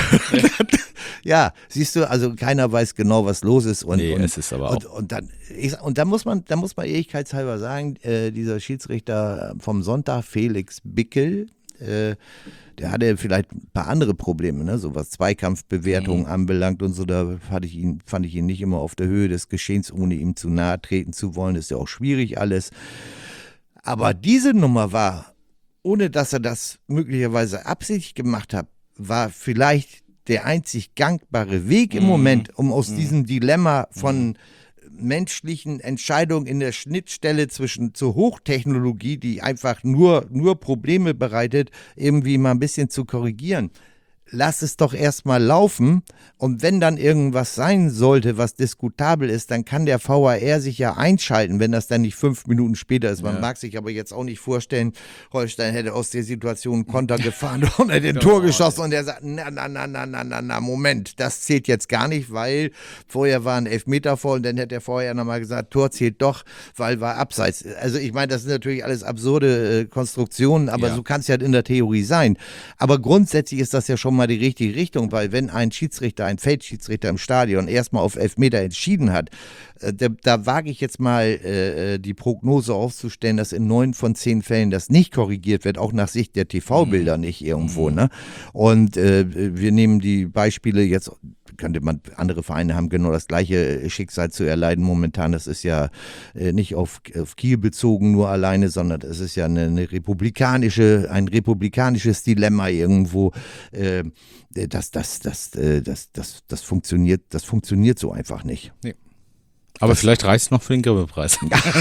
Ja, siehst du, also keiner weiß genau, was los ist. Und, Nee, und, es ist aber und, auch- und dann, ich, und dann muss man, da muss man ehrlichkeitshalber sagen, äh, dieser Schiedsrichter vom Sonntag, Felix Bickel, äh, Der hatte vielleicht ein paar andere Probleme, ne? So was Zweikampfbewertungen mhm. anbelangt und so, da fand ich, ihn, fand ich ihn nicht immer auf der Höhe des Geschehens, ohne ihm zu nahe treten zu wollen. Das ist ja auch schwierig alles. Aber diese Nummer war, ohne dass er das möglicherweise absichtlich gemacht hat, war vielleicht der einzig gangbare Weg im mhm. Moment, um aus mhm. diesem Dilemma von mhm. menschlichen Entscheidungen in der Schnittstelle zwischen zur Hochtechnologie, die einfach nur, nur Probleme bereitet, irgendwie mal ein bisschen zu korrigieren. Lass es doch erstmal laufen und wenn dann irgendwas sein sollte, was diskutabel ist, dann kann der V A R sich ja einschalten, wenn das dann nicht fünf Minuten später ist. Man ja. mag sich aber jetzt auch nicht vorstellen, Holstein hätte aus der Situation einen Konter gefahren und hätte ein Tor geschossen und der sagt, na, na, na, na, na, na, na, Moment, das zählt jetzt gar nicht, weil vorher war ein Elfmeter vor und dann hätte der V A R nochmal gesagt, Tor zählt doch, weil war abseits. Also ich meine, das sind natürlich alles absurde äh, Konstruktionen, aber ja. so kann es ja in der Theorie sein. Aber grundsätzlich ist das ja schon mal die richtige Richtung, weil wenn ein Schiedsrichter, ein Feldschiedsrichter im Stadion erstmal auf Elfmeter entschieden hat, äh, da, da wage ich jetzt mal äh, die Prognose aufzustellen, dass in neun von zehn Fällen das nicht korrigiert wird, auch nach Sicht der T V-Bilder mhm. nicht irgendwo. Ne? Und äh, wir nehmen die Beispiele jetzt, könnte man, andere Vereine haben genau das gleiche Schicksal zu erleiden momentan. Das ist ja äh, nicht auf, auf Kiel bezogen nur alleine, sondern es ist ja eine, eine republikanische, ein republikanisches Dilemma irgendwo. Äh, das, das, das, äh, das, das, das funktioniert, das funktioniert so einfach nicht. Nee. Aber das vielleicht reicht es noch für den Grimme-Preis.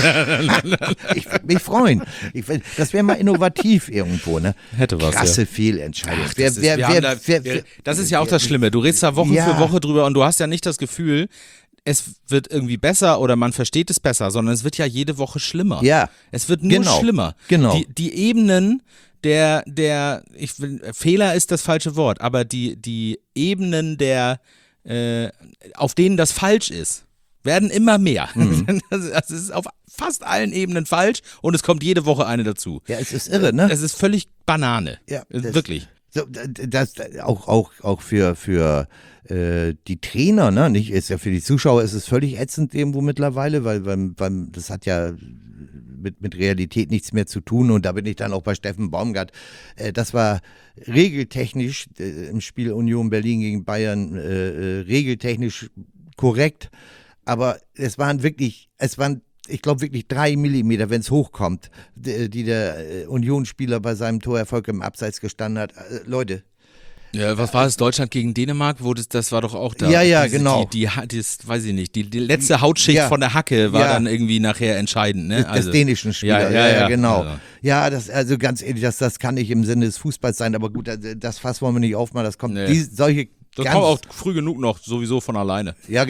Ich würde mich freuen. Ich, das wäre mal innovativ irgendwo, ne? Hätte was. Krasse ja. Fehlentscheidung. Ach, das, wer, ist, wer, da, wer, wer, das ist ja auch das Schlimme. Du redest da Woche ja. für Woche drüber und du hast ja nicht das Gefühl, es wird irgendwie besser oder man versteht es besser, sondern es wird ja jede Woche schlimmer. Ja. Es wird nur genau. schlimmer. Genau. Die, die Ebenen der, der, ich will, Fehler ist das falsche Wort, aber die, die Ebenen der, äh, auf denen das falsch ist, werden immer mehr. Mhm. Das ist auf fast allen Ebenen falsch und es kommt jede Woche eine dazu. Ja, es ist irre, ne? Es ist völlig Banane. Ja, das, wirklich. So, das, das auch, auch, auch für, für äh, die Trainer, ne? Nicht, ist ja für die Zuschauer ist es völlig ätzend irgendwo mittlerweile, weil, weil, weil das hat ja mit, mit Realität nichts mehr zu tun und da bin ich dann auch bei Steffen Baumgart. Äh, das war regeltechnisch äh, im Spiel Union Berlin gegen Bayern äh, äh, regeltechnisch korrekt. Aber es waren wirklich, es waren, ich glaube wirklich drei Millimeter, wenn es hochkommt, die, die der Unionsspieler bei seinem Torerfolg im Abseits gestanden hat. Äh, Leute. Ja, was war es? Deutschland gegen Dänemark? Wo das, das war doch auch da. Ja, ja, diese, genau. Die, die, die, das weiß ich nicht. Die, die letzte Hautschicht ja. von der Hacke war ja. dann irgendwie nachher entscheidend, ne? Des, also, des dänischen Spielers. Ja, ja, ja, ja genau. Also. Ja, das, also ganz ehrlich, das, das kann nicht im Sinne des Fußballs sein, aber gut, das Fass wollen wir nicht aufmachen. Das kommt, nee. die, solche Das kommt auch früh genug noch, sowieso von alleine. Ja,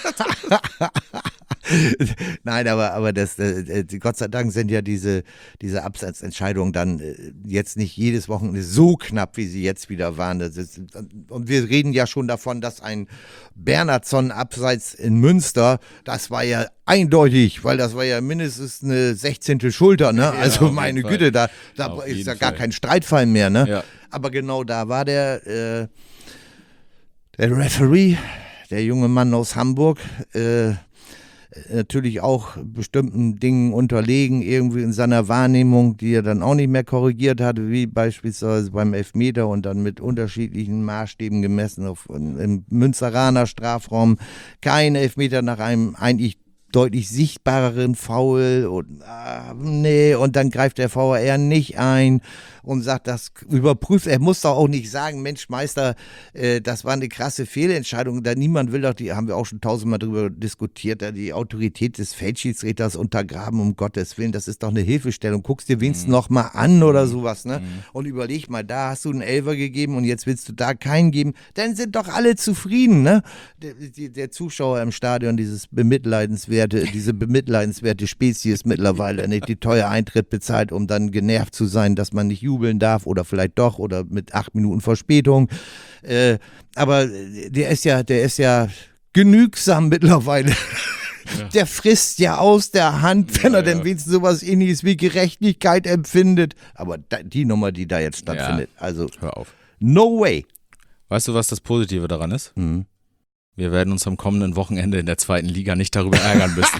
Nein, aber, aber das, äh, Gott sei Dank sind ja diese, diese Abseitsentscheidungen dann äh, jetzt nicht jedes Wochenende so knapp, wie sie jetzt wieder waren. Das ist, und wir reden ja schon davon, dass ein Bernhardsson-Abseits in Münster, das war ja eindeutig, weil das war ja mindestens eine sechzehnte Schulter, ne? Ja, also meine Güte, da, da ist ja gar Fall. kein Streitfall mehr, ne? Ja. Aber genau da war der, äh, der Referee, der junge Mann aus Hamburg, äh, natürlich auch bestimmten Dingen unterlegen, irgendwie in seiner Wahrnehmung, die er dann auch nicht mehr korrigiert hatte, wie beispielsweise beim Elfmeter und dann mit unterschiedlichen Maßstäben gemessen auf, im Münsteraner Strafraum. Kein Elfmeter nach einem eigentlich deutlich sichtbareren Foul und ah, nee, und dann greift der V A R nicht ein und sagt, das überprüft, er muss doch auch nicht sagen, Mensch Meister, äh, das war eine krasse Fehlentscheidung, da niemand will doch, die haben wir auch schon tausendmal drüber diskutiert, da die Autorität des Feldschiedsrichters untergraben, um Gottes Willen, das ist doch eine Hilfestellung, guckst dir wenigstens mhm. noch mal an oder sowas, ne? Mhm. Und überleg mal, da hast du einen Elfer gegeben und jetzt willst du da keinen geben, dann sind doch alle zufrieden, ne? Der, der, der Zuschauer im Stadion, dieses bemitleidenswerte, diese bemitleidenswerte Spezies mittlerweile, nicht, die teuer Eintritt bezahlt, um dann genervt zu sein, dass man nicht jubeln darf oder vielleicht doch oder mit acht Minuten Verspätung. Äh, aber der ist ja, der ist ja genügsam mittlerweile. Ja. Der frisst ja aus der Hand, wenn ja, er ja. denn wenigstens sowas Ähnliches wie Gerechtigkeit empfindet. Aber da, die Nummer, die da jetzt stattfindet, ja. also hör auf. No way. Weißt du, was das Positive daran ist? Mhm. Wir werden uns am kommenden Wochenende in der zweiten Liga nicht darüber ärgern müssen.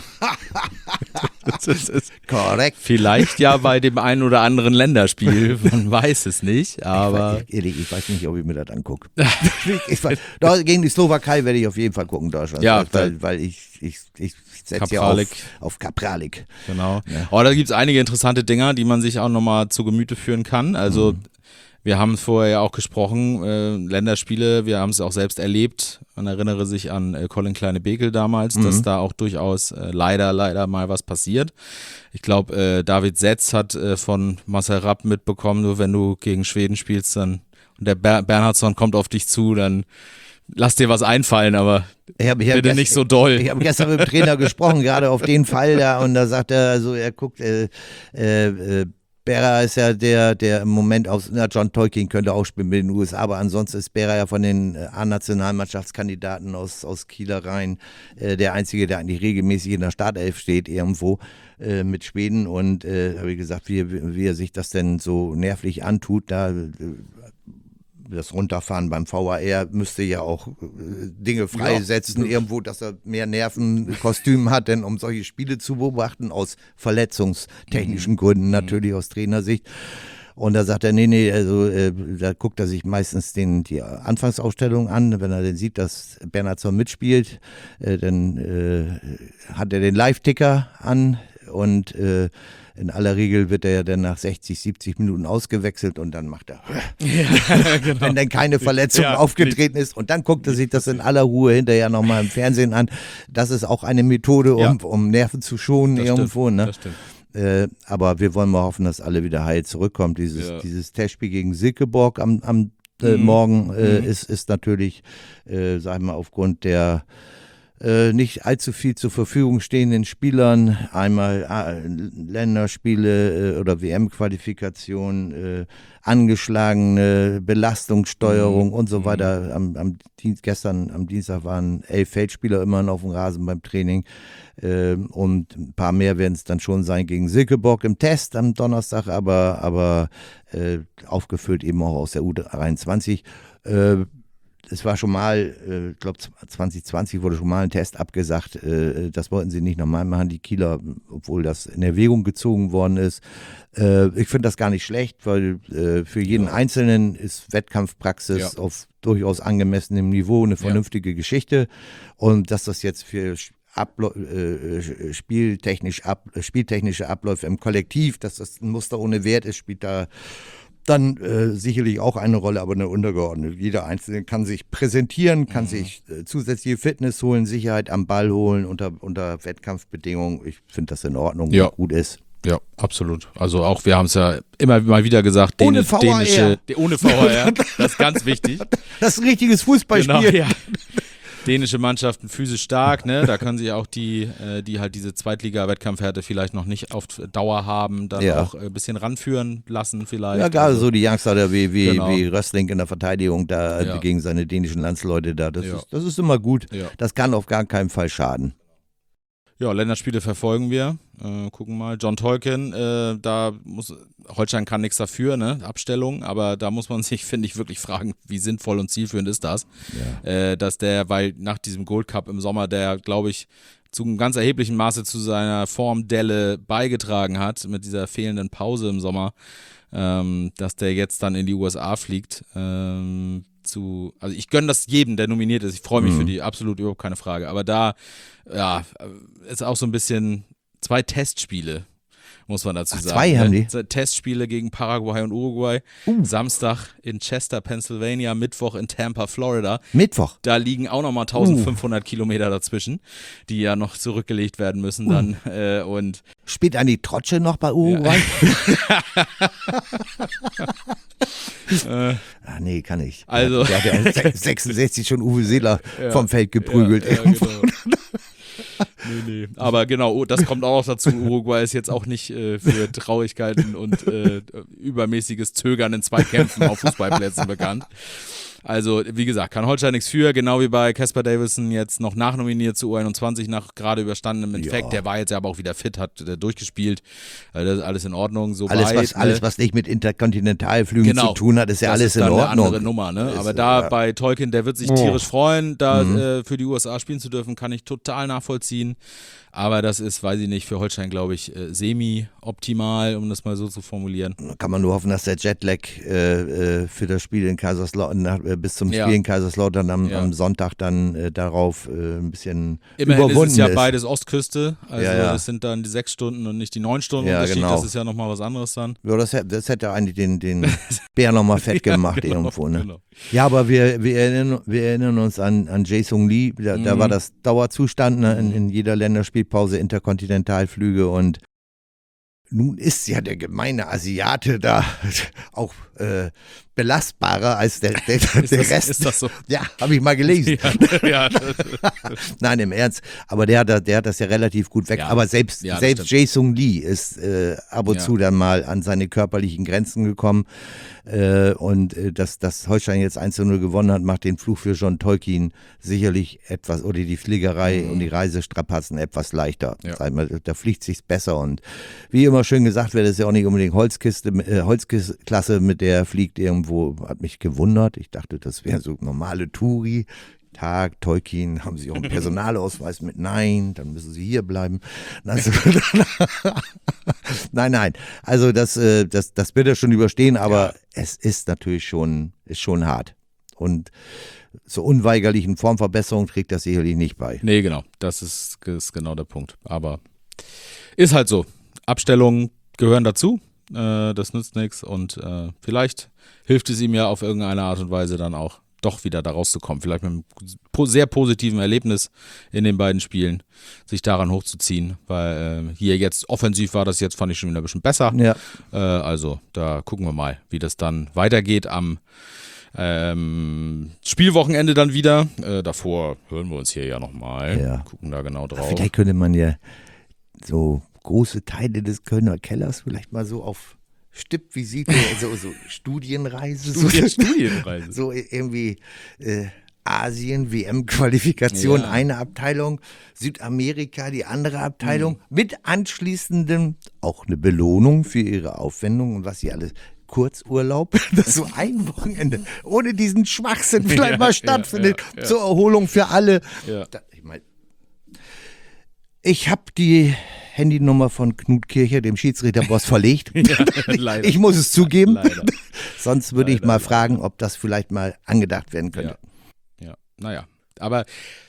Das ist, ist Korrekt. Vielleicht ja bei dem einen oder anderen Länderspiel, man weiß es nicht, aber... Ich, ehrlich, ich weiß nicht, ob ich mir das angucke. ich weiß, doch, gegen die Slowakei werde ich auf jeden Fall gucken, Deutschland. Ja, weil, weil ich, ich, ich setze ja auf, auf Kapralik. Genau. Ja. Aber da gibt es einige interessante Dinger, die man sich auch nochmal zu Gemüte führen kann. Also mhm. wir haben vorher ja auch gesprochen, äh, Länderspiele, wir haben es auch selbst erlebt. Man erinnere sich an äh, Colin Kleine-Bekel damals, mhm. dass da auch durchaus äh, leider, leider mal was passiert. Ich glaube, äh, David Setz hat äh, von Marcel Rapp mitbekommen, nur wenn du gegen Schweden spielst, dann und der Ber- Bernhardsson kommt auf dich zu, dann lass dir was einfallen, aber ich hab, ich hab bitte gest- nicht so doll. Ich habe gestern mit dem Trainer gesprochen, gerade auf den Fall da, und da sagt er, also er guckt, äh, äh, äh, Berra ist ja der, der im Moment aus, na, John Tolkien könnte auch spielen mit den U S A, aber ansonsten ist Berra ja von den A-Nationalmannschaftskandidaten aus, aus Kieler Rhein äh, der Einzige, der eigentlich regelmäßig in der Startelf steht irgendwo äh, mit Schweden, und äh, habe ich gesagt, wie, wie er sich das denn so nervlich antut, da äh, das Runterfahren beim V A R müsste ja auch äh, Dinge freisetzen, ja. Irgendwo, dass er mehr Nervenkostüm hat, denn um solche Spiele zu beobachten, aus verletzungstechnischen mhm. Gründen natürlich aus Trainersicht. Und da sagt er, nee, nee, also äh, da guckt er sich meistens den, die Anfangsausstellung an, wenn er dann sieht, dass Bernhardsson mitspielt, äh, dann äh, hat er den Live-Ticker an und äh, in aller Regel wird er ja dann nach sechzig, siebzig Minuten ausgewechselt und dann macht er, ja, genau. Wenn dann keine Verletzung ja, aufgetreten ist, und dann guckt er sich das in aller Ruhe hinterher nochmal im Fernsehen an. Das ist auch eine Methode, um, ja. um Nerven zu schonen das irgendwo. Stimmt, ne? Das stimmt. Äh, aber wir wollen mal hoffen, dass alle wieder heil zurückkommen. Dieses, ja. dieses Testspiel gegen Silkeborg am, am äh, mhm. Morgen äh, mhm. ist, ist natürlich, äh, sagen wir mal, aufgrund der nicht allzu viel zur Verfügung stehenden Spielern, einmal äh, Länderspiele äh, oder W M-Qualifikation, äh, angeschlagene Belastungssteuerung mhm. und so weiter. Am, am Dienst, gestern am Dienstag waren elf Feldspieler immerhin auf dem Rasen beim Training, äh, und ein paar mehr werden es dann schon sein gegen Silkeborg im Test am Donnerstag, aber, aber äh, aufgefüllt eben auch aus der U dreiundzwanzig. Äh, Es war schon mal, ich äh, glaube zwanzig zwanzig wurde schon mal ein Test abgesagt, äh, das wollten sie nicht nochmal machen, die Kieler, obwohl das in Erwägung gezogen worden ist. Äh, ich finde das gar nicht schlecht, weil äh, für jeden ja. Einzelnen ist Wettkampfpraxis ja. auf durchaus angemessenem Niveau eine vernünftige ja. Geschichte, und dass das jetzt für Abläu- äh, spieltechnisch ab, spieltechnische Abläufe im Kollektiv, dass das ein Muster ohne Wert ist, spielt da dann äh, sicherlich auch eine Rolle, aber eine untergeordnete. Jeder Einzelne kann sich präsentieren, kann mhm. sich äh, zusätzliche Fitness holen, Sicherheit am Ball holen unter, unter Wettkampfbedingungen. Ich finde das in Ordnung, ja. gut ist. Ja, absolut. Also auch, wir haben es ja immer mal wieder gesagt, ohne Dänisch, V A R. Dänische, ohne V A R, das ist ganz wichtig. Das ist ein richtiges Fußballspiel. Genau, ja. Dänische Mannschaften physisch stark, ne? Da können sich auch die, äh, die halt diese Zweitliga-Wettkampfhärte vielleicht noch nicht auf Dauer haben, dann ja. auch ein bisschen ranführen lassen vielleicht. Ja, gerade also, so die Youngster da wie, wie, genau. wie Rössling in der Verteidigung da ja. gegen seine dänischen Landsleute da. Das, ja. ist, das ist immer gut. Ja. Das kann auf gar keinen Fall schaden. Ja, Länderspiele verfolgen wir. Äh, gucken mal. John Tolkien, äh, da muss, Holstein kann nichts dafür, ne? Abstellung, aber da muss man sich, finde ich, wirklich fragen, wie sinnvoll und zielführend ist das? Ja. Äh, dass der, weil nach diesem Gold Cup im Sommer, der, glaube ich, zu einem ganz erheblichen Maße zu seiner Formdelle beigetragen hat, mit dieser fehlenden Pause im Sommer, ähm, dass der jetzt dann in die U S A fliegt. Ähm, zu, also ich gönne das jedem, der nominiert ist. Ich freue mich mhm. für die, absolut überhaupt keine Frage. Aber da, ja, ist auch so ein bisschen zwei Testspiele, muss man dazu Ach, sagen. Zwei haben die? Testspiele gegen Paraguay und Uruguay. Uh. Samstag in Chester, Pennsylvania, Mittwoch in Tampa, Florida. Mittwoch? Da liegen auch nochmal eintausendfünfhundert uh. Kilometer dazwischen, die ja noch zurückgelegt werden müssen dann. Uh. Äh, und Spielt Andi Trotsche noch bei Uruguay? Ja. äh, ah, nee, kann ich. Also. Der hat ja sechsundsechzig schon Uwe Seeler ja, vom Feld geprügelt. Ja, ja, genau. Nee, nee. Aber genau, das kommt auch noch dazu. Uruguay ist jetzt auch nicht äh, für Traurigkeiten und äh, übermäßiges Zögern in Zweikämpfen auf Fußballplätzen bekannt. Also, wie gesagt, kann Holstein nichts für, genau wie bei Casper Davison jetzt noch nachnominiert zu U einundzwanzig nach gerade überstandenem Infekt. Ja. Der war jetzt aber auch wieder fit, hat äh, durchgespielt. Also das ist alles in Ordnung. So alles, weit, was, ne? alles, was nicht mit Interkontinentalflügen genau. zu tun hat, ist ja das alles ist in dann Ordnung. Eine andere Nummer, ne? Ist, aber da ja. bei Tolkien, der wird sich oh. tierisch freuen, da mhm. äh, für die U S A spielen zu dürfen, kann ich total nachvollziehen. Aber das ist, weiß ich nicht, für Holstein, glaube ich, äh, semi-optimal, um das mal so zu formulieren. Da kann man nur hoffen, dass der Jetlag äh, äh, für das Spiel in Kaiserslautern, äh, bis zum ja. Spiel in Kaiserslautern am, ja. am Sonntag dann äh, darauf äh, ein bisschen Immerhin überwunden ist es ja ist. beides Ostküste, also ja, ja. es sind dann die sechs Stunden und nicht die neun Stunden ja, Unterschied, genau. das ist ja nochmal was anderes dann. Ja, das, das hätte eigentlich den, den Bär nochmal fett gemacht ja, genau, irgendwo. Ne? Genau. Ja, aber wir, wir, erinnern, wir erinnern uns an, an Jae-Sung Lee, da, mhm. da war das Dauerzustand, ne? in, Mhm. in jeder Länderspielpause Interkontinentalflüge und nun ist ja der gemeine Asiate da auch äh, belastbarer als der, der, der ist das, Rest. Ist das so? Ja, habe ich mal gelesen. Ja, ja, das, Nein, im Ernst. Aber der hat, der hat das ja relativ gut weg. Ja. Aber selbst, Ja, selbst Jae-Sung Lee ist äh, ab und Ja. zu dann mal an seine körperlichen Grenzen gekommen. Äh, und äh, dass, dass Holstein jetzt eins zu null gewonnen hat, macht den Fluch für John Tolkien sicherlich etwas, oder die Fliegerei Mhm. und die Reisestrapazen etwas leichter. Ja. Sag mal, da fliegt sich's besser. Und wie immer schön gesagt wird, ist ja auch nicht unbedingt Holzkiste, äh, Holzklasse, mit der er fliegt irgendwo, hat mich gewundert. Ich dachte, das wäre so normale Touri. Tag, Tolkien, haben Sie auch einen Personalausweis mit? Nein, dann müssen Sie hier bleiben. Also, nein, nein. Also das, äh, das, das wird er schon überstehen, aber ja. es ist natürlich schon, ist schon hart. Und zur unweigerlichen Formverbesserung trägt das sicherlich nicht bei. Nee, genau. Das ist, ist genau der Punkt. Aber ist halt so. Abstellungen gehören dazu. Äh, das nützt nichts. Und äh, vielleicht hilft es ihm ja auf irgendeine Art und Weise dann auch, doch wieder da rauszukommen. Vielleicht mit einem sehr positiven Erlebnis in den beiden Spielen, sich daran hochzuziehen, weil äh, hier jetzt offensiv war das jetzt, fand ich schon wieder ein bisschen besser. Ja. Äh, also da gucken wir mal, wie das dann weitergeht am ähm, Spielwochenende dann wieder. Äh, davor hören wir uns hier ja nochmal, ja. gucken da genau drauf. Vielleicht könnte man ja so große Teile des Kölner Kellers vielleicht mal so auf Stippvisite, so, so Studienreise. Studien, so, Studienreise. So irgendwie äh, Asien, W M-Qualifikation, Ja. eine Abteilung, Südamerika, die andere Abteilung, Mhm. mit anschließendem auch eine Belohnung für ihre Aufwendung und was sie alles. Kurzurlaub, das so ein Wochenende ohne diesen Schwachsinn vielleicht Ja, mal stattfindet, ja, ja. zur Erholung für alle. Ja. Da, ich meine, ich habe die Handynummer von Knut Kircher, dem Schiedsrichterboss, verlegt. Ja, leider. Ich muss es zugeben. Leider. Sonst würde ich Leider, mal leider. fragen, ob das vielleicht mal angedacht werden könnte. Ja, ja. Naja, aber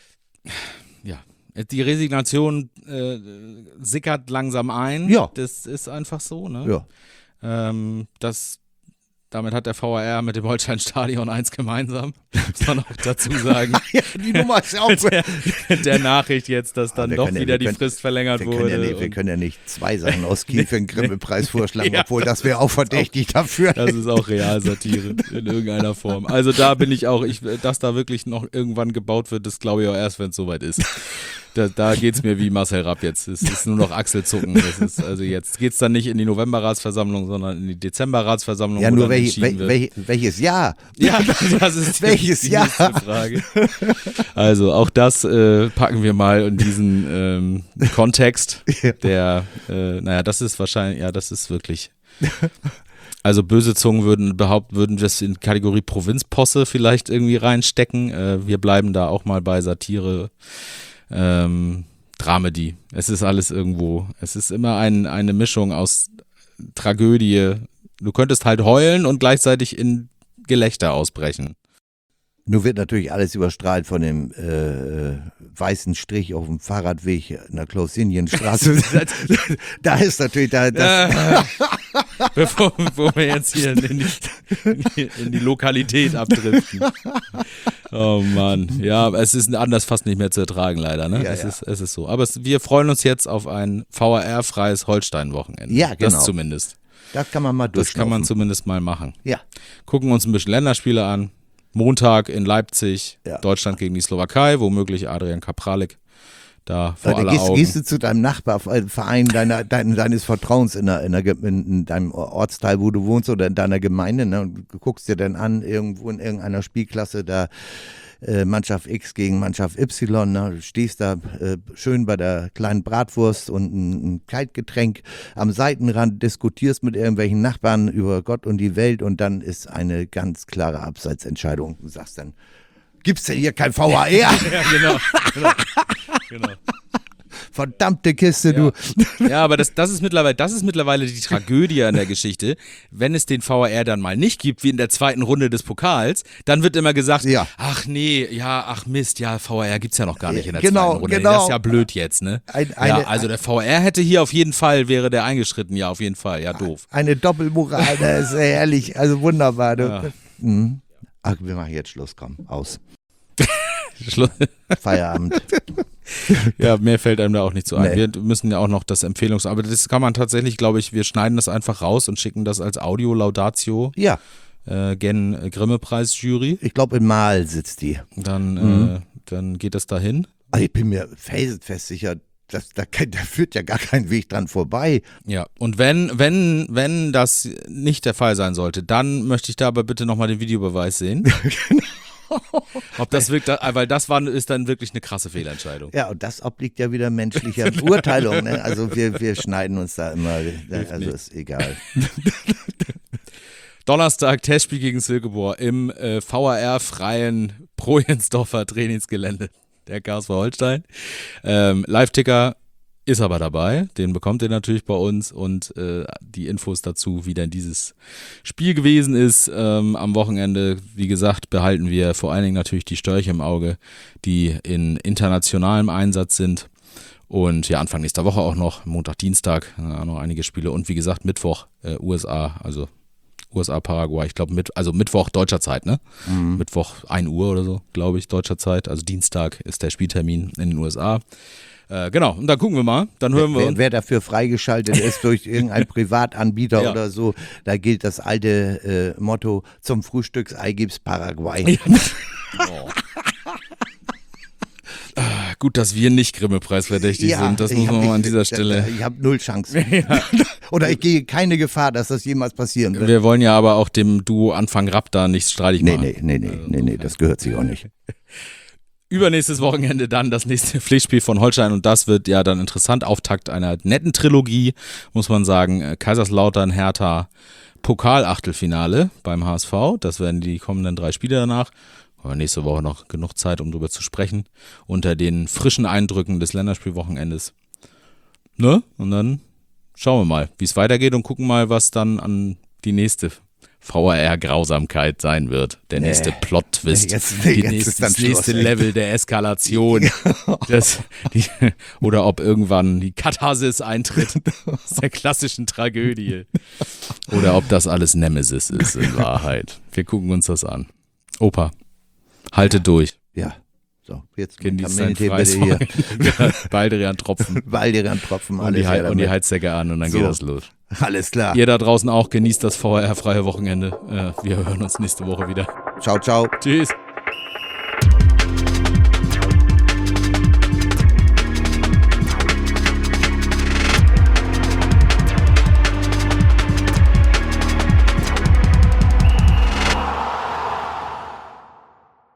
ja, die Resignation äh, sickert langsam ein. Ja. Das ist einfach so, ne? Ja. Ähm, das, damit hat der V A R mit dem Holstein-Stadion eins gemeinsam, muss man auch dazu sagen. Ja, die Nummer ist auch. der, der Nachricht jetzt, dass dann wir doch können ja- wieder wir die können- Frist verlängert Wir wurde. können, ja nicht, wir und können ja nicht zwei Sachen aus Kiel für einen Grimme-Preis vorschlagen, Ja, obwohl das wäre auch verdächtig dafür. das ist auch Realsatire in irgendeiner Form. Also da bin ich auch, ich, dass da wirklich noch irgendwann gebaut wird, das glaube ich auch erst, wenn es soweit ist. Da, da geht es mir wie Marcel Rapp jetzt. Es ist nur noch Achselzucken. Das ist, also jetzt geht es dann nicht in die Novemberratsversammlung, sondern in die Dezemberratsversammlung. Ja, wo nur dann welch, entschieden wel, wird. wel, welches Jahr? Ja, das ist Welches die Jahr? nächste Frage. Also auch das äh, packen wir mal in diesen ähm, Kontext. Ja. Der, äh, naja, das ist wahrscheinlich, ja, das ist wirklich. Also böse Zungen würden behaupten, würden das in Kategorie Provinzposse vielleicht irgendwie reinstecken. Äh, wir bleiben da auch mal bei Satire, ähm, Dramedy. Es ist alles irgendwo. Es ist immer ein, eine Mischung aus Tragödie. Du könntest halt heulen und gleichzeitig in Gelächter ausbrechen. Nur wird natürlich alles überstrahlt von dem äh, weißen Strich auf dem Fahrradweg in der Klaus-Sinjen-Straße. Da ist natürlich da. Das, Bevor, bevor wir jetzt hier in die, in die Lokalität abdriften. Oh Mann. Ja, es ist anders fast nicht mehr zu ertragen, leider. Ne? Ja, es, ja. Ist, es ist so. Aber es, wir freuen uns jetzt auf ein V A R-freies Holstein-Wochenende. Ja, genau. Das zumindest. das kann man mal Das kann man durchschnaufen. zumindest mal machen. Ja. Gucken uns ein bisschen Länderspiele an. Montag in Leipzig, Ja. Deutschland gegen die Slowakei, womöglich Adrian Kapralik da vor Da aller gehst, Augen. gehst du zu deinem Nachbarverein deiner, dein, deines Vertrauens in, der, in, der, in deinem Ortsteil, wo du wohnst oder in deiner Gemeinde, ne, und guckst dir dann an, irgendwo in irgendeiner Spielklasse da äh, Mannschaft X gegen Mannschaft Y, ne, du stehst da äh, schön bei der kleinen Bratwurst und ein, ein Kaltgetränk am Seitenrand, diskutierst mit irgendwelchen Nachbarn über Gott und die Welt und dann ist eine ganz klare Abseitsentscheidung. Du sagst dann, gibt's denn hier kein V A R? Ja, genau. genau, genau. Verdammte Kiste, Ja. du. Ja, aber das, das, ist mittlerweile, das ist mittlerweile die Tragödie an der Geschichte. Wenn es den V A R dann mal nicht gibt, wie in der zweiten Runde des Pokals, dann wird immer gesagt, Ja. ach nee, ja, ach Mist, ja, V A R gibt's ja noch gar nicht in der Genau, zweiten Runde. genau. Das ist ja blöd jetzt, ne? Ein- ja, eine- also der V A R hätte hier auf jeden Fall, wäre der eingeschritten, ja, auf jeden Fall, ja, doof. Eine Doppelmoral, das ist herrlich, also wunderbar. Du. Ja. Mhm. Ach, wir machen jetzt Schluss, komm, aus. Schluss. Feierabend. Ja, mehr fällt einem da auch nicht so ein. Nee. Wir müssen ja auch noch das Empfehlungs... Aber das kann man tatsächlich, glaube ich, wir schneiden das einfach raus und schicken das als Audio-Laudatio Ja, äh, gen Grimme-Preis-Jury. ich glaube, in Mal sitzt die. Dann, Mhm. äh, dann geht das dahin. Also ich bin mir felsenfest sicher, dass, da, kann- da führt ja gar kein Weg dran vorbei. Ja, und wenn, wenn, wenn das nicht der Fall sein sollte, dann möchte ich da aber bitte nochmal den Videobeweis sehen. Ob das wirkt, weil das war, ist dann wirklich eine krasse Fehlentscheidung. Ja, und das obliegt ja wieder menschlicher Beurteilung. Ne? Also wir, wir schneiden uns da immer, also ist egal. Donnerstag Testspiel gegen Silkeborg im äh, V A R-freien Projensdorfer Trainingsgelände der K S V Holstein. Ähm, Live-Ticker ist aber dabei, den bekommt ihr natürlich bei uns und äh, die Infos dazu, wie denn dieses Spiel gewesen ist ähm, am Wochenende. Wie gesagt, behalten wir vor allen Dingen natürlich die Störche im Auge, die in internationalem Einsatz sind. Und ja, Anfang nächster Woche auch noch, Montag, Dienstag, äh, noch einige Spiele und wie gesagt, Mittwoch äh, U S A, also U S A, Paraguay, ich glaube, mit, also Mittwoch deutscher Zeit, ne? Mhm. Mittwoch ein Uhr oder so, glaube ich, deutscher Zeit. Also Dienstag ist der Spieltermin in den U S A. Äh, genau, und dann gucken wir mal, dann hören wir Wer, uns. wer dafür freigeschaltet ist durch irgendeinen Privatanbieter Ja. oder so, da gilt das alte äh, Motto, zum Frühstücksei gibt's Paraguay. Oh. Ah, gut, dass wir nicht Grimme-Preis verdächtig Ja, sind, das ich muss hab- man mal an ich- dieser da- Stelle. da- Ich habe null Chance. Oder ich gehe keine Gefahr, dass das jemals passieren wird. Wir wollen ja aber auch dem Duo Anfang Rapp da nichts streitig Nee, machen. nee, nee, nee, nee, nee, das gehört sich auch nicht. Übernächstes Wochenende dann das nächste Pflichtspiel von Holstein und das wird ja dann interessant. Auftakt einer netten Trilogie, muss man sagen. Äh, Kaiserslautern, Hertha, Pokalachtelfinale beim H S V. Das werden die kommenden drei Spiele danach. Aber nächste Woche noch genug Zeit, um darüber zu sprechen. Unter den frischen Eindrücken des Länderspielwochenendes. Ne? Und dann schauen wir mal, wie es weitergeht und gucken mal, was dann an die nächste V A R-Grausamkeit sein wird. Der Nee. nächste Plot-Twist. Nee, jetzt- nee, die jetzt nächste, ist dann das nächste Schluss, ey. Level der Eskalation. Das, die, oder ob irgendwann die Katharsis eintritt aus der klassischen Tragödie. Oder ob das alles Nemesis ist in Wahrheit. Wir gucken uns das an. Opa, halte durch. Ja, so, jetzt Genieß dein bitte freies hier. Baldrian Tropfen. Baldiran Tropfen, Und alles die, Hei- her und die damit. Heizdecke an und dann So. geht das los. Alles klar. Ihr da draußen auch, genießt das V R-freie Wochenende. Äh, wir hören uns nächste Woche wieder. Ciao, ciao. Tschüss.